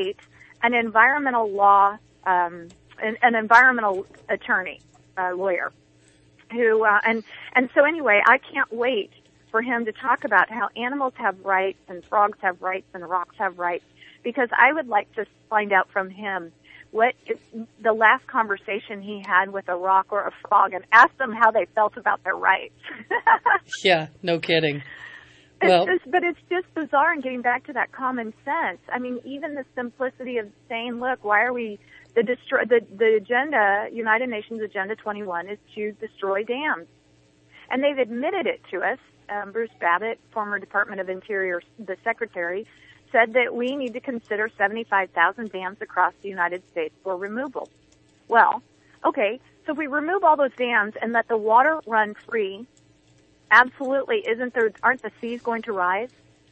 an environmental law, an environmental attorney, lawyer, who and so anyway, I can't wait for him to talk about how animals have rights and frogs have rights and rocks have rights, because I would like to find out from him what is the last conversation he had with a rock or a frog, and ask them how they felt about their rights. Yeah, no kidding. But it's just bizarre, and getting back to that common sense. I mean, even the simplicity of saying, look, why are we The agenda, United Nations Agenda 21, is to destroy dams. And they've admitted it to us. Bruce Babbitt, former Department of Interior, the Secretary, said that we need to consider 75,000 dams across the United States for removal. Well, okay, so if we remove all those dams and let the water run free, absolutely, aren't the seas going to rise?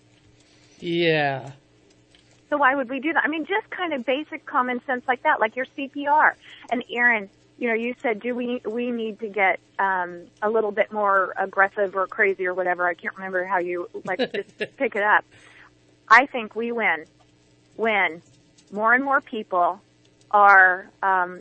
Yeah. So why would we do that? I mean, just kind of basic common sense like that, like your CPR. And Aaron, you said, do we need to get a little bit more aggressive or crazy or whatever? I can't remember how you just pick it up. I think we win when more and more people are on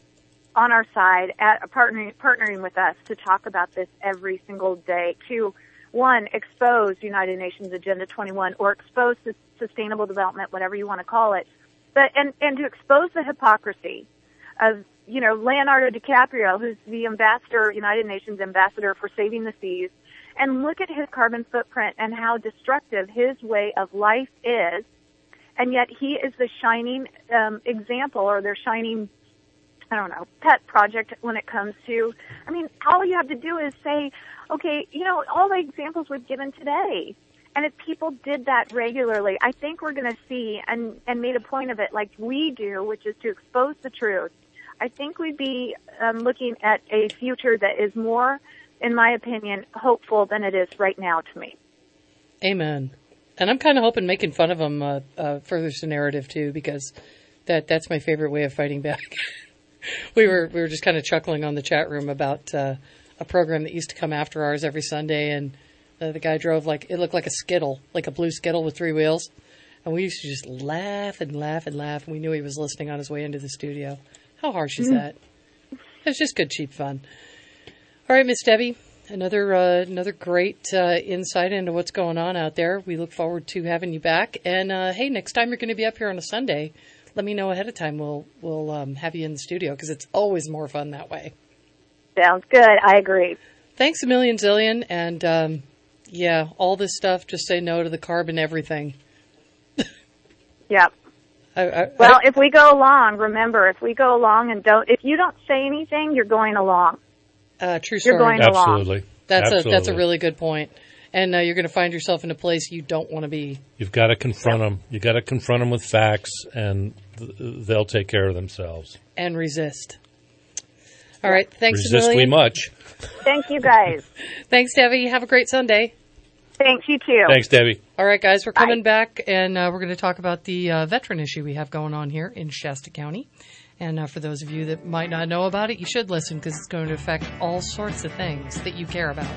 our side, partnering with us to talk about this every single day. To, one, expose United Nations Agenda 21 or expose sustainable development, whatever you want to call it, but and to expose the hypocrisy of Leonardo DiCaprio, who's the United Nations ambassador for saving the seas, and look at his carbon footprint and how destructive his way of life is, and yet he is the shining example, or their shining, pet project when it comes to, all you have to do is say, okay, all the examples we've given today. And if people did that regularly, I think we're going to see, and made a point of it like we do, which is to expose the truth. I think we'd be looking at a future that is more, in my opinion, hopeful than it is right now to me. Amen. And I'm kind of hoping making fun of them furthers the narrative too, because that's my favorite way of fighting back. we were just kind of chuckling on the chat room about a program that used to come after ours every Sunday, and the guy drove it looked like a Skittle, like a blue Skittle with 3 wheels. And we used to just laugh and laugh and laugh, and we knew he was listening on his way into the studio. How harsh is that? It's just good, cheap fun. All right, Miss Debbie, another great insight into what's going on out there. We look forward to having you back. And, hey, next time you're going to be up here on a Sunday, let me know ahead of time. We'll have you in the studio, because it's always more fun that way. Sounds good. I agree. Thanks a million zillion. And, all this stuff, just say no to the carbon everything. Yep. If we go along, remember, if you don't say anything, you're going along. True story. You're going Absolutely. along. That's a really good point. And you're going to find yourself in a place you don't want to be. You've got to confront them. You've got to confront them with facts, and they'll take care of themselves. And resist. All right. Thanks a million. Resist we much. Thank you, guys. Thanks, Debbie. Have a great Sunday. Thanks, you too. Thanks, Debbie. All right, guys, we're coming back, and we're going to talk about the veteran issue we have going on here in Shasta County. And for those of you that might not know about it, you should listen, because it's going to affect all sorts of things that you care about.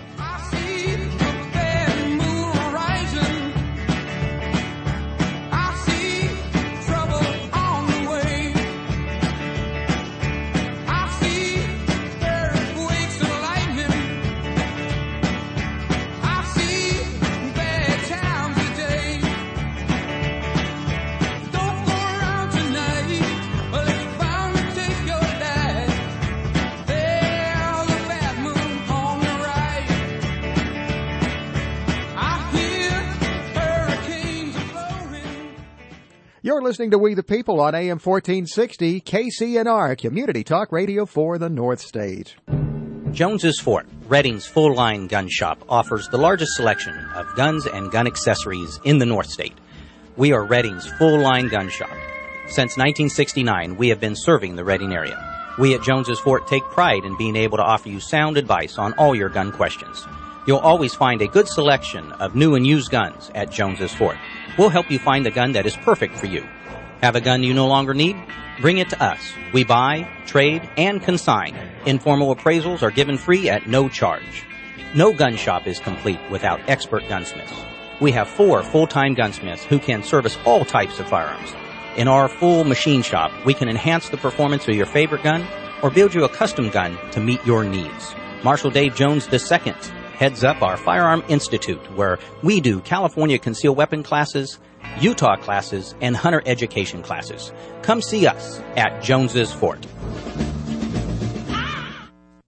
You're listening to We the People on AM 1460 KCNR, Community Talk Radio for the North State. Jones's Fort, Redding's full-line gun shop, offers the largest selection of guns and gun accessories in the North State. We are Redding's full-line gun shop. Since 1969, we have been serving the Redding area. We at Jones's Fort take pride in being able to offer you sound advice on all your gun questions. You'll always find a good selection of new and used guns at Jones's Fort. We'll help you find the gun that is perfect for you. Have a gun you no longer need? Bring it to us. We buy, trade, and consign. Informal appraisals are given free at no charge. No gun shop is complete without expert gunsmiths. We have 4 full-time gunsmiths who can service all types of firearms. In our full machine shop, we can enhance the performance of your favorite gun or build you a custom gun to meet your needs. Marshal Dave Jones II heads up our Firearm Institute, where we do California concealed weapon classes, Utah classes, and hunter education classes. Come see us at Jones's Fort. Our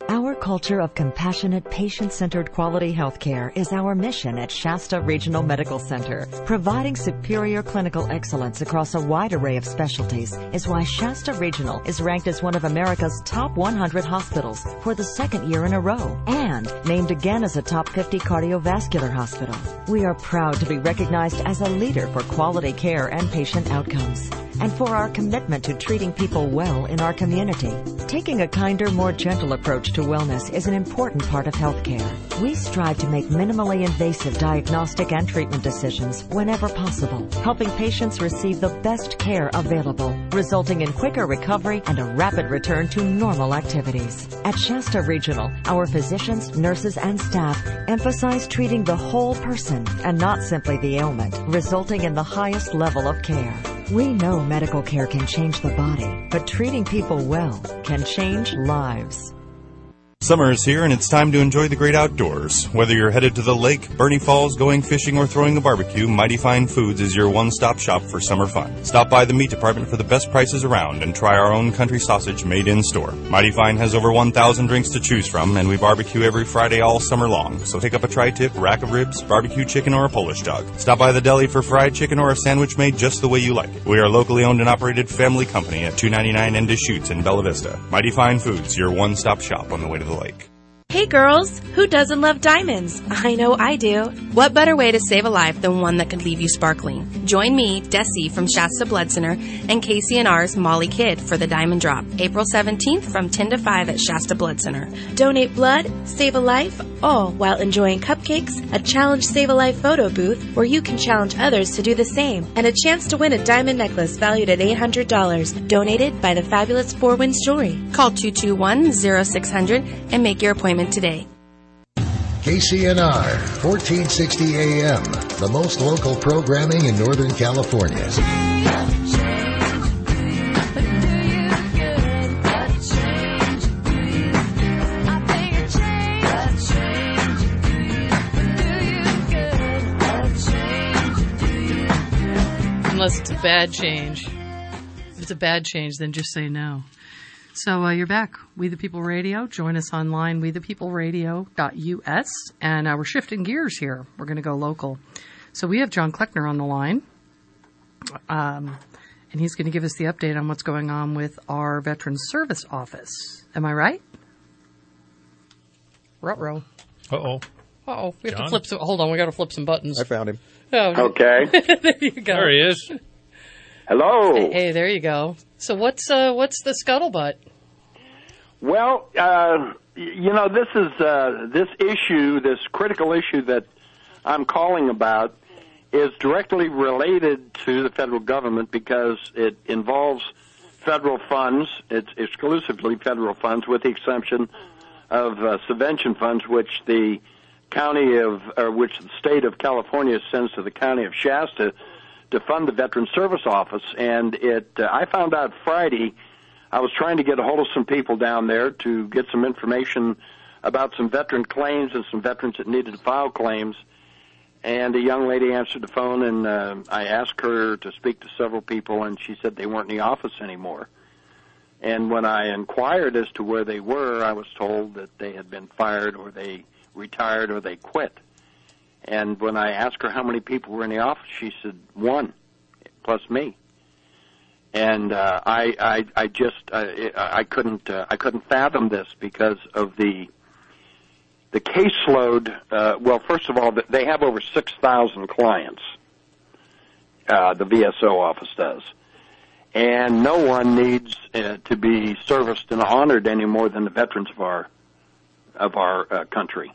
culture of compassionate, patient-centered quality health care is our mission at Shasta Regional Medical Center. Providing superior clinical excellence across a wide array of specialties is why Shasta Regional is ranked as one of America's top 100 hospitals for the second year in a row and named again as a top 50 cardiovascular hospital. We are proud to be recognized as a leader for quality care and patient outcomes, and for our commitment to treating people well in our community. Taking a kinder, more gentle approach to wellness is an important part of healthcare. We strive to make minimally invasive diagnostic and treatment decisions whenever possible, helping patients receive the best care available, resulting in quicker recovery and a rapid return to normal activities. At Shasta Regional, our physicians, nurses, and staff emphasize treating the whole person and not simply the ailment, resulting in the highest level of care. We know medical care can change the body, but treating people well can change lives. Summer is here, and it's time to enjoy the great outdoors. Whether you're headed to the lake, Bernie Falls, going fishing, or throwing a barbecue, Mighty Fine Foods is your one-stop shop for summer fun. Stop by the meat department for the best prices around and try our own country sausage made in-store. Mighty Fine has over 1,000 drinks to choose from, and we barbecue every Friday all summer long. So pick up a tri-tip, rack of ribs, barbecue chicken, or a Polish dog. Stop by the deli for fried chicken or a sandwich made just the way you like it. We are a locally owned and operated family company at 299 N Deschutes in Bella Vista. Mighty Fine Foods, your one-stop shop on the way to the lake. Hey girls, who doesn't love diamonds? I know I do. What better way to save a life than one that could leave you sparkling? Join me, Desi from Shasta Blood Center, and KCNR's Molly Kidd for the Diamond Drop, April 17th from 10 to 5 at Shasta Blood Center. Donate blood, save a life, all while enjoying cupcakes, a Challenge Save a Life photo booth where you can challenge others to do the same, and a chance to win a diamond necklace valued at $800, donated by the fabulous Four Winds Jewelry. Call 221-0600 and make your appointment today. KCNR, 1460 AM, the most local programming in Northern California. Unless it's a bad change. If it's a bad change, then just say no. So you're back. We the People Radio. Join us online, wethepeopleradio.us. And we're shifting gears here. We're going to go local. So we have John Kleckner on the line. And he's going to give us the update on what's going on with our Veterans Service Office. Am I right? Ruh-roh. Uh-oh. Uh-oh. We have to flip some... Hold on. We got to flip some buttons. I found him. Oh, okay. There you go. There he is. Hello. Hey, there you go. So what's the scuttlebutt? Well, this is this issue, this critical issue that I'm calling about, is directly related to the federal government because it involves federal funds. It's exclusively federal funds, with the exception of subvention funds, which the state of California sends to the county of Shasta to fund the Veterans Service Office. And I found out Friday. I was trying to get a hold of some people down there to get some information about some veteran claims and some veterans that needed to file claims. And a young lady answered the phone, and I asked her to speak to several people, and she said they weren't in the office anymore. And when I inquired as to where they were, I was told that they had been fired or they retired or they quit. And when I asked her how many people were in the office, she said one, plus me. And I couldn't fathom this because of the caseload. Well, first of all, they have over 6,000 clients. The VSO office does, and no one needs to be serviced and honored any more than the veterans of our country.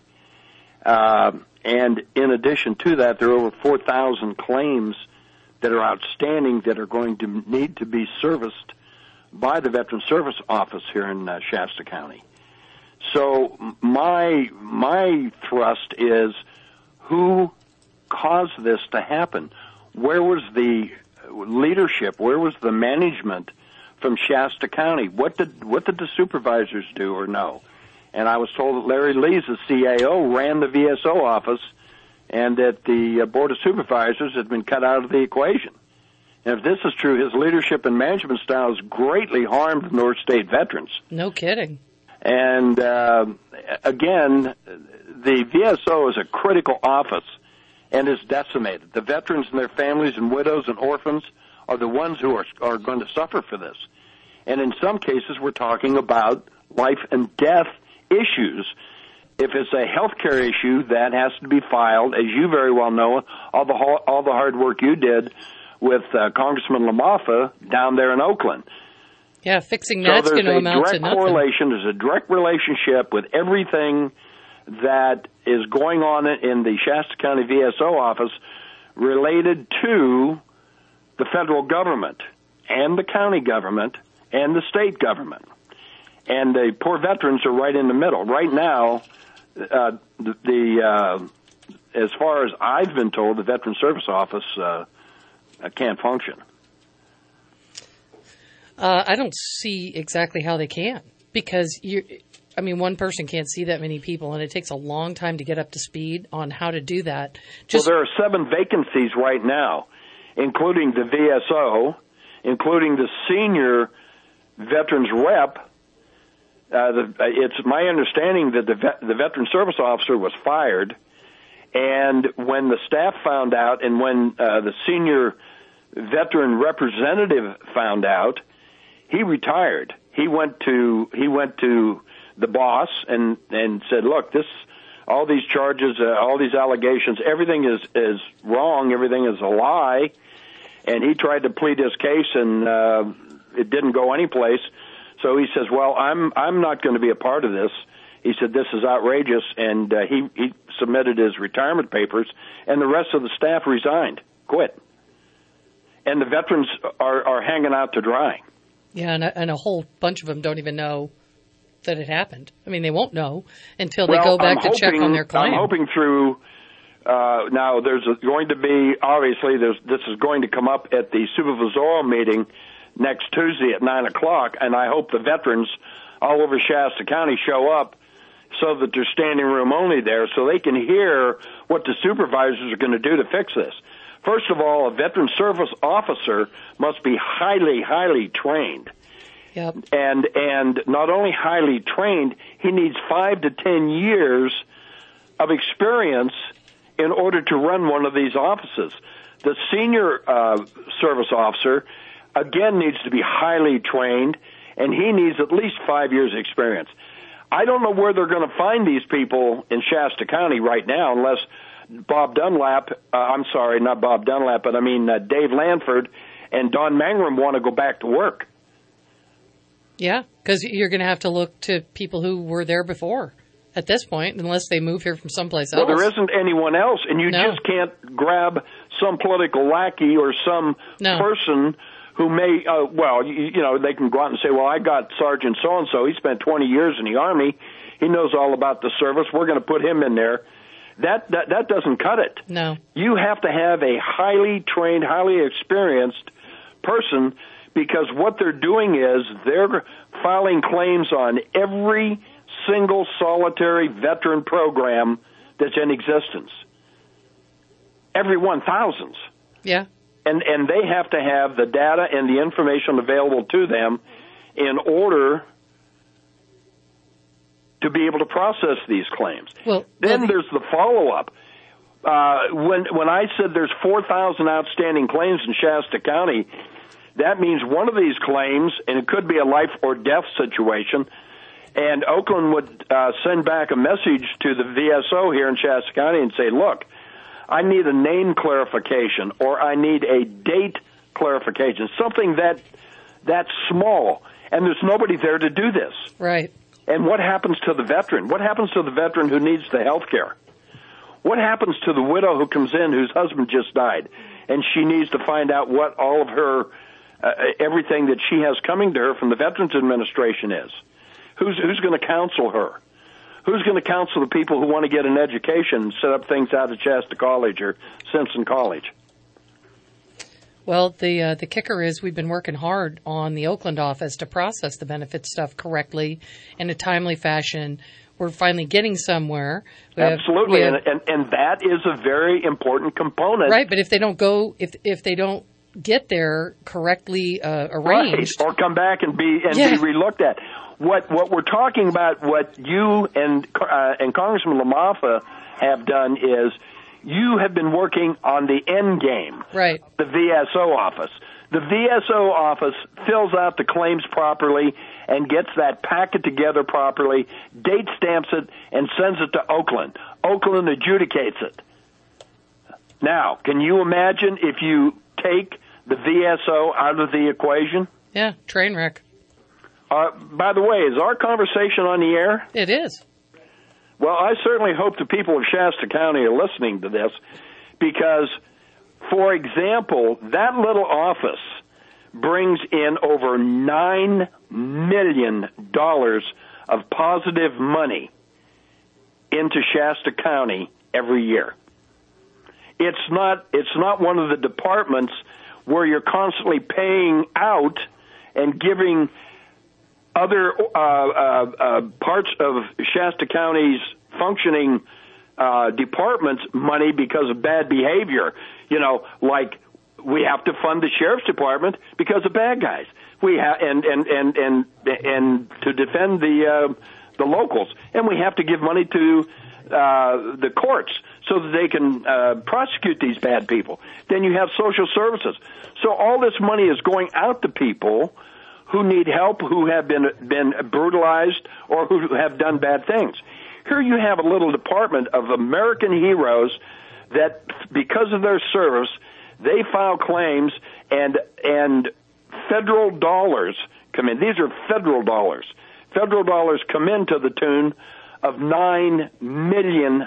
And in addition to that, there are over 4,000 claims that are outstanding that are going to need to be serviced by the Veterans Service Office here in Shasta County. So my thrust is, who caused this to happen? Where was the leadership? Where was the management from Shasta County? What did the supervisors do or know? And I was told that Larry Lees, the CAO, ran the VSO office, and that the Board of Supervisors had been cut out of the equation. And if this is true, his leadership and management style has greatly harmed North State veterans. No kidding. And again, the VSO is a critical office and is decimated. The veterans and their families and widows and orphans are the ones who are going to suffer for this. And in some cases, we're talking about life and death issues. If it's a health care issue, that has to be filed, as you very well know, all the hard work you did with Congressman LaMoffa down there in Oakland. Yeah, fixing that's going to amount to nothing. There's a direct relationship with everything that is going on in the Shasta County VSO office related to the federal government and the county government and the state government. And the poor veterans are right in the middle. Right now, as far as I've been told, the Veteran Service Office can't function. I don't see exactly how they can, because one person can't see that many people, and it takes a long time to get up to speed on how to do that. Well, there are 7 vacancies right now, including the VSO, including the senior veterans rep. It's my understanding that the Veteran Service Officer was fired, and when the staff found out, and when the senior veteran representative found out, he retired. He went to the boss and said, "Look, all these charges, all these allegations, everything is wrong. Everything is a lie." And he tried to plead his case, and it didn't go anyplace. So he says, "Well, I'm not going to be a part of this." He said, "This is outrageous," and he submitted his retirement papers, and the rest of the staff resigned, quit. And the veterans are hanging out to dry. Yeah, and a whole bunch of them don't even know that it happened. I mean, they won't know until they go back to check on their claim. I'm hoping through. Now, there's going to be, obviously, this is going to come up at the supervisorial meeting next Tuesday at 9 o'clock, and I hope the veterans all over Shasta County show up so that there's standing room only there, so they can hear what the supervisors are going to do to fix this. First of all, a veteran service officer must be highly, highly trained. Yep. And not only highly trained, he needs 5 to 10 years of experience in order to run one of these offices. The senior service officer, again, needs to be highly trained, and he needs at least 5 years' experience. I don't know where they're going to find these people in Shasta County right now, unless Bob Dunlap, not Bob Dunlap, but Dave Lanford and Don Mangrum want to go back to work. Yeah, because you're going to have to look to people who were there before at this point, unless they move here from someplace else. Well, there isn't anyone else, and you just can't grab some political lackey or some person who may, they can go out and say, well, I got Sergeant so-and-so. He spent 20 years in the Army. He knows all about the service. We're going to put him in there. That doesn't cut it. No. You have to have a highly trained, highly experienced person, because what they're doing is they're filing claims on every single solitary veteran program that's in existence. Every one, thousands. Yeah. And they have to have the data and the information available to them in order to be able to process these claims. Then there's the follow-up. When I said there's 4,000 outstanding claims in Shasta County, that means one of these claims, and it could be a life or death situation, and Oakland would send back a message to the VSO here in Shasta County and say, look, I need a name clarification, or I need a date clarification, something that's small, and there's nobody there to do this. Right. And what happens to the veteran? What happens to the veteran who needs the health care? What happens to the widow who comes in whose husband just died, and she needs to find out what all of her, everything that she has coming to her from the Veterans Administration is? Who's going to counsel her? Who's going to counsel the people who want to get an education and set up things out at Shasta College or Simpson College? Well, the kicker is we've been working hard on the Oakland office to process the benefit stuff correctly in a timely fashion. We're finally getting somewhere. Absolutely, and that is a very important component. Right, but if they don't go, if they don't get there correctly arranged, right, or come back and be relooked at. what we're talking about, what you and Congressman LaMaffa have done is you have been working on the end game, right? The VSO office. The VSO office fills out the claims properly and gets that packet together properly, date stamps it, and sends it to Oakland. Oakland adjudicates it. Now, can you imagine if you take the VSO out of the equation? Yeah, train wreck. By the way, is our conversation on the air? It is. Well, I certainly hope the people of Shasta County are listening to this because, for example, that little office brings in over $9 million of positive money into Shasta County every year. It's not one of the departments where you're constantly paying out and giving other parts of Shasta County's functioning departments money because of bad behavior. You know, like we have to fund the sheriff's department because of bad guys. We have and to defend the locals, and we have to give money to the courts so that they can prosecute these bad people. Then you have social services. So all this money is going out to people who need help, who have been brutalized, or who have done bad things. Here you have a little department of American heroes that, because of their service, they file claims and federal dollars come in. These are federal dollars. Federal dollars come in to the tune of $9 million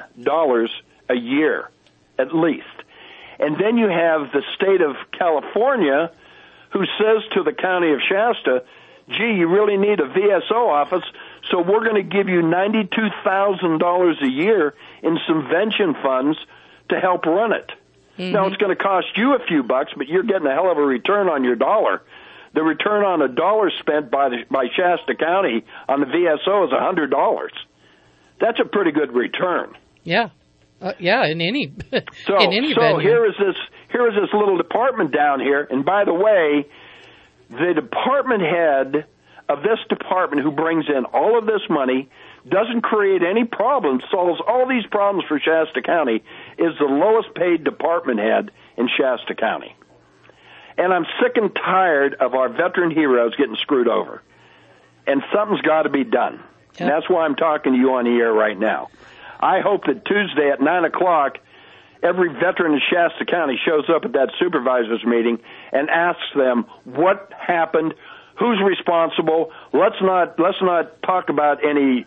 a year, at least. And then you have the state of California, who says to the county of Shasta, gee, you really need a VSO office, so we're going to give you $92,000 a year in subvention funds to help run it. Mm-hmm. Now, it's going to cost you a few bucks, but you're getting a hell of a return on your dollar. The return on a dollar spent by Shasta County on the VSO is $100. That's a pretty good return. Yeah. In any so venue. here is this little department down here, and by the way, the department head of this department who brings in all of this money, doesn't create any problems, solves all these problems for Shasta County, is the lowest paid department head in Shasta County. And I'm sick and tired of our veteran heroes getting screwed over. And something's got to be done. Yep. And that's why I'm talking to you on the air right now. I hope that Tuesday at 9 o'clock, every veteran in Shasta County shows up at that supervisors meeting and asks them what happened, who's responsible. Let's not talk about any.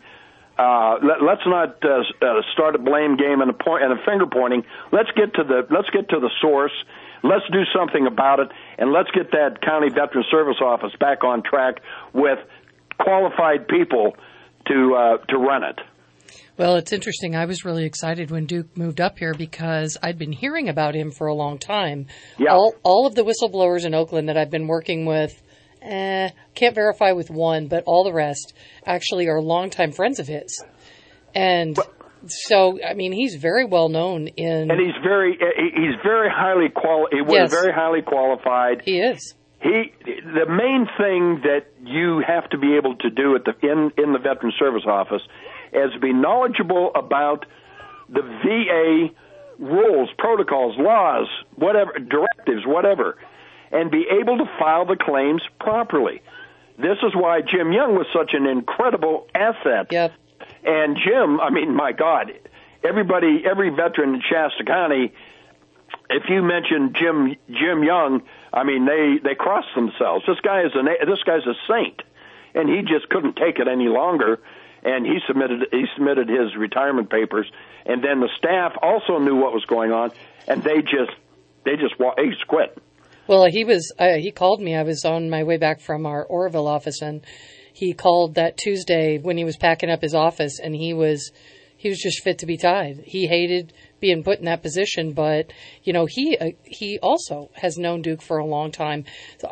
Let's not start a blame game and a finger pointing. Let's get to the source. Let's do something about it, and let's get that county veteran service office back on track with qualified people to run it. Well, it's interesting. I was really excited when Duke moved up here because I'd been hearing about him for a long time. Yeah. All of the whistleblowers in Oakland that I've been working with, can't verify with one, but all the rest actually are longtime friends of his. And so, I mean, he's very well known in... And he's very highly qualified. He was very highly qualified. He is. The main thing that you have to be able to do in the Veteran Service Office is be knowledgeable about the VA rules, protocols, laws, whatever, directives, whatever, and be able to file the claims properly. This is why Jim Young was such an incredible asset. Yep. And Jim, I mean, my God, every veteran in Shasta County, if you mention Jim Young, I mean, they cross themselves. This guy's a saint, and he just couldn't take it any longer, and he submitted his retirement papers, and then the staff also knew what was going on, and they just quit. Well, he called me. I was on my way back from our Oroville office, and he called that Tuesday when he was packing up his office, and he was just fit to be tied. He hated being put in that position, but you know, he also has known Duke for a long time.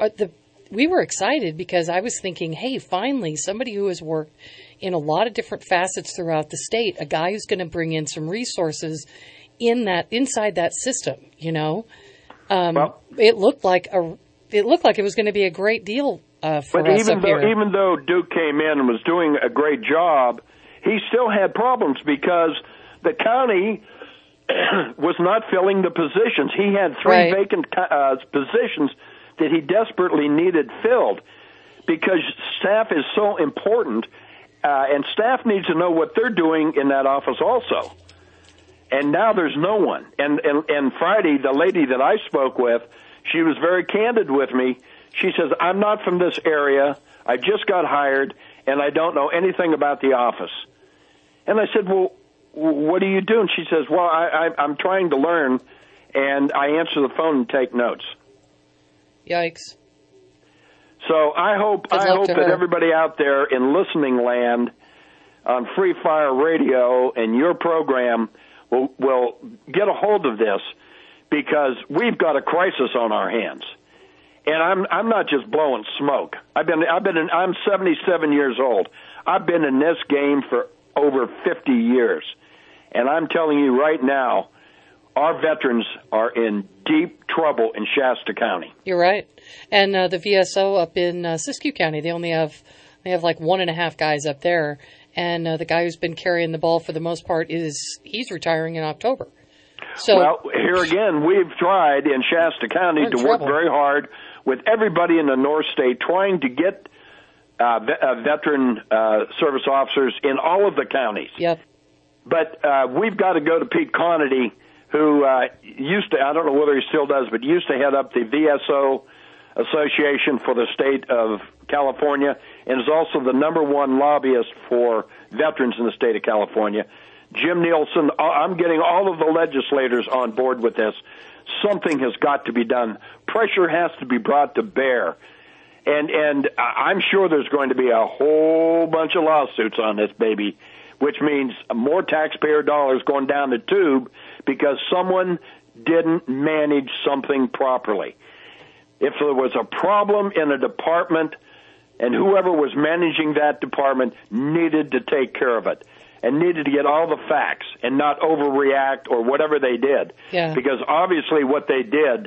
We were excited because I was thinking, hey, finally somebody who has worked in a lot of different facets throughout the state, a guy who's going to bring in some resources inside that system. You know, it looked like it was going to be a great deal for but us up here. Even though Duke came in and was doing a great job, he still had problems because the county was not filling the positions. He had three vacant positions that he desperately needed filled because staff is so important, and staff needs to know what they're doing in that office also. And now there's no one. And Friday, the lady that I spoke with, she was very candid with me. She says, I'm not from this area. I just got hired, and I don't know anything about the office. And I said, well, what do you do? And she says, well, I'm trying to learn, and I answer the phone and take notes. Yikes. So I hope that everybody out there in listening land on Free Fire Radio and your program will get a hold of this, because we've got a crisis on our hands. And I'm not just blowing smoke. I'm 77 years old. I've been in this game for over 50 years. And I'm telling you right now, our veterans are in deep trouble in Shasta County. You're right. And the VSO up in Siskiyou County, they have like 1.5 guys up there. And the guy who's been carrying the ball for the most part he's retiring in October. So, well, here again, we've tried in Shasta County to work very hard with everybody in the North State, trying to get veteran service officers in all of the counties. Yep. But we've got to go to Pete Conity, who used to, I don't know whether he still does, but used to head up the VSO Association for the state of California, and is also the #1 lobbyist for veterans in the state of California. Jim Nielsen, I'm getting all of the legislators on board with this. Something has got to be done. Pressure has to be brought to bear. And I'm sure there's going to be a whole bunch of lawsuits on this baby, which means more taxpayer dollars going down the tube because someone didn't manage something properly. If there was a problem in a department and whoever was managing that department needed to take care of it and needed to get all the facts and not overreact or whatever they did. Yeah. Because obviously what they did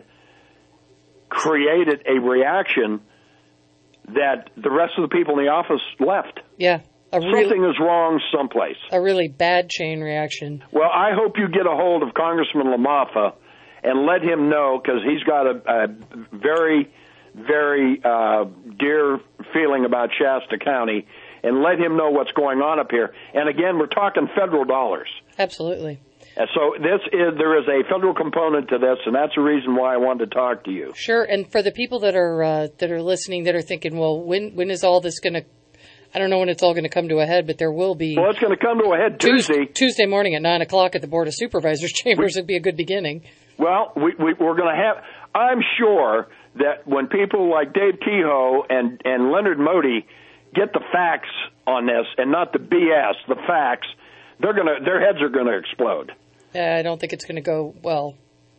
created a reaction that the rest of the people in the office left. Yeah. Something is wrong someplace. A really bad chain reaction. Well, I hope you get a hold of Congressman LaMaffa and let him know, because he's got a very, very dear feeling about Shasta County, and let him know what's going on up here. And again, we're talking federal dollars. Absolutely. And so there is a federal component to this, and that's the reason why I wanted to talk to you. Sure. And for the people that are listening, that are thinking, well, when is all this going to? I don't know when it's all going to come to a head, but there will be. Well, it's going to come to a head Tuesday morning at 9:00 at the Board of Supervisors chambers would be a good beginning. Well, we're going to have. I'm sure that when people like Dave Kehoe and Leonard Modi get the facts on this and not the BS, the facts, their heads are going to explode. I don't think it's going to go well.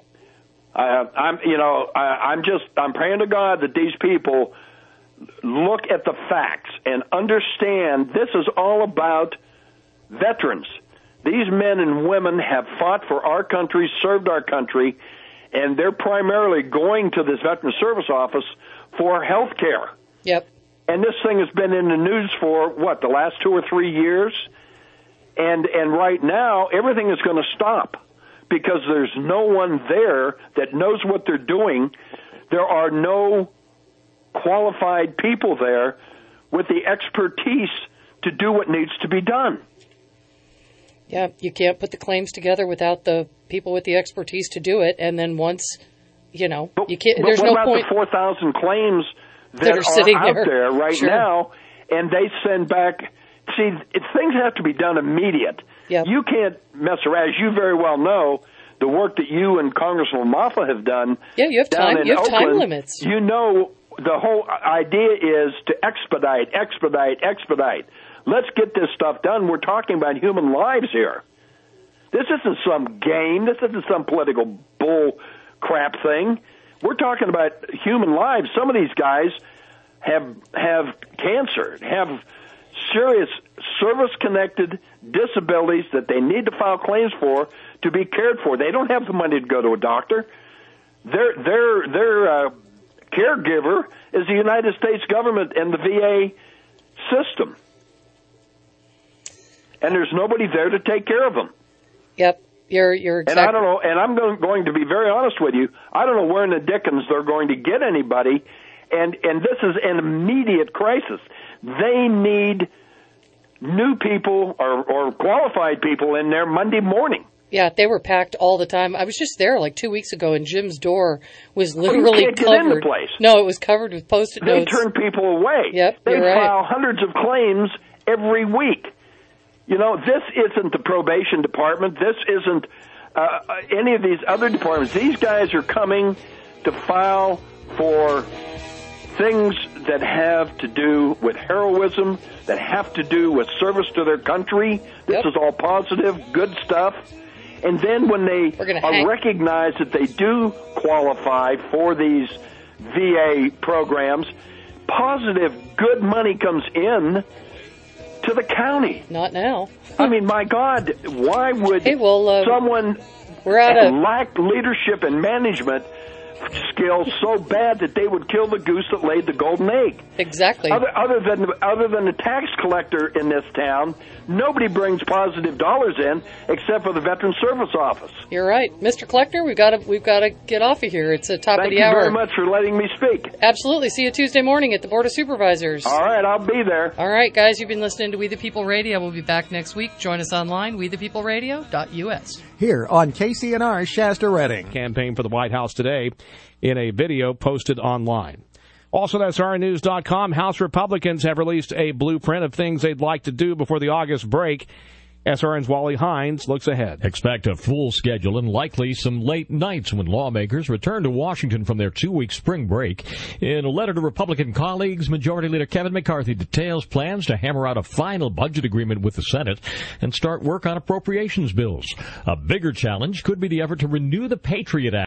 I'm praying to God that these people look at the facts and understand this is all about veterans. These men and women have fought for our country, served our country, and they're primarily going to this Veteran Service Office for health care. Yep. And this thing has been in the news for, the last 2 or 3 years? And right now, everything is going to stop because there's no one there that knows what they're doing. There are no qualified people there with the expertise to do what needs to be done. Yeah, you can't put the claims together without the people with the expertise to do it. And then once, you can't. There's no point. What about the 4,000 claims that are sitting out there right Sure. now, and they send back? See, things have to be done immediate. Yep. You can't mess around. As you very well know, the work that you and Congressman Moffa have done. Yeah, you have time. You have Oakland, time limits. You know, the whole idea is to expedite. Let's get this stuff done. We're talking about human lives here. This isn't some game. This isn't some political bull crap thing. We're talking about human lives. Some of these guys have cancer, have serious service-connected disabilities that they need to file claims for to be cared for. They don't have the money to go to a doctor. Their caregiver is the United States government and the VA system. And there's nobody there to take care of them. Yep, you're exactly. And I don't know, and I'm going to be very honest with you, I don't know where in the dickens they're going to get anybody, and this is an immediate crisis. They need new people or qualified people in there Monday morning. Yeah, they were packed all the time. I was just there like 2 weeks ago, and Jim's door was literally you can't covered. Get in the place. No, it was covered with Post-it notes. They turn people away. Yep, they you're right. file hundreds of claims every week. You know, this isn't the probation department. This isn't any of these other departments. These guys are coming to file for things that have to do with heroism, that have to do with service to their country. This is all positive, good stuff. And then when they recognize that they do qualify for these VA programs, positive, good money comes in to the county. Not now. I mean, my God, why would someone lack leadership and management skills so bad that they would kill the goose that laid the golden egg? Exactly. Other than the tax collector in this town, nobody brings positive dollars in except for the Veteran Service Office. You're right, Mr. Collector. We've got to get off of here. It's the top of the hour. Thank you very much for letting me speak. Absolutely. See you Tuesday morning at the Board of Supervisors. All right, I'll be there. All right, guys. You've been listening to We the People Radio. We'll be back next week. Join us online, wethepeopleradio.us. Here on KCNR Shasta Redding. Campaign for the White House today in a video posted online. Also at SRNews.com, House Republicans have released a blueprint of things they'd like to do before the August break. SRN's Wally Hines looks ahead. Expect a full schedule and likely some late nights when lawmakers return to Washington from their 2-week spring break. In a letter to Republican colleagues, Majority Leader Kevin McCarthy details plans to hammer out a final budget agreement with the Senate and start work on appropriations bills. A bigger challenge could be the effort to renew the Patriot Act.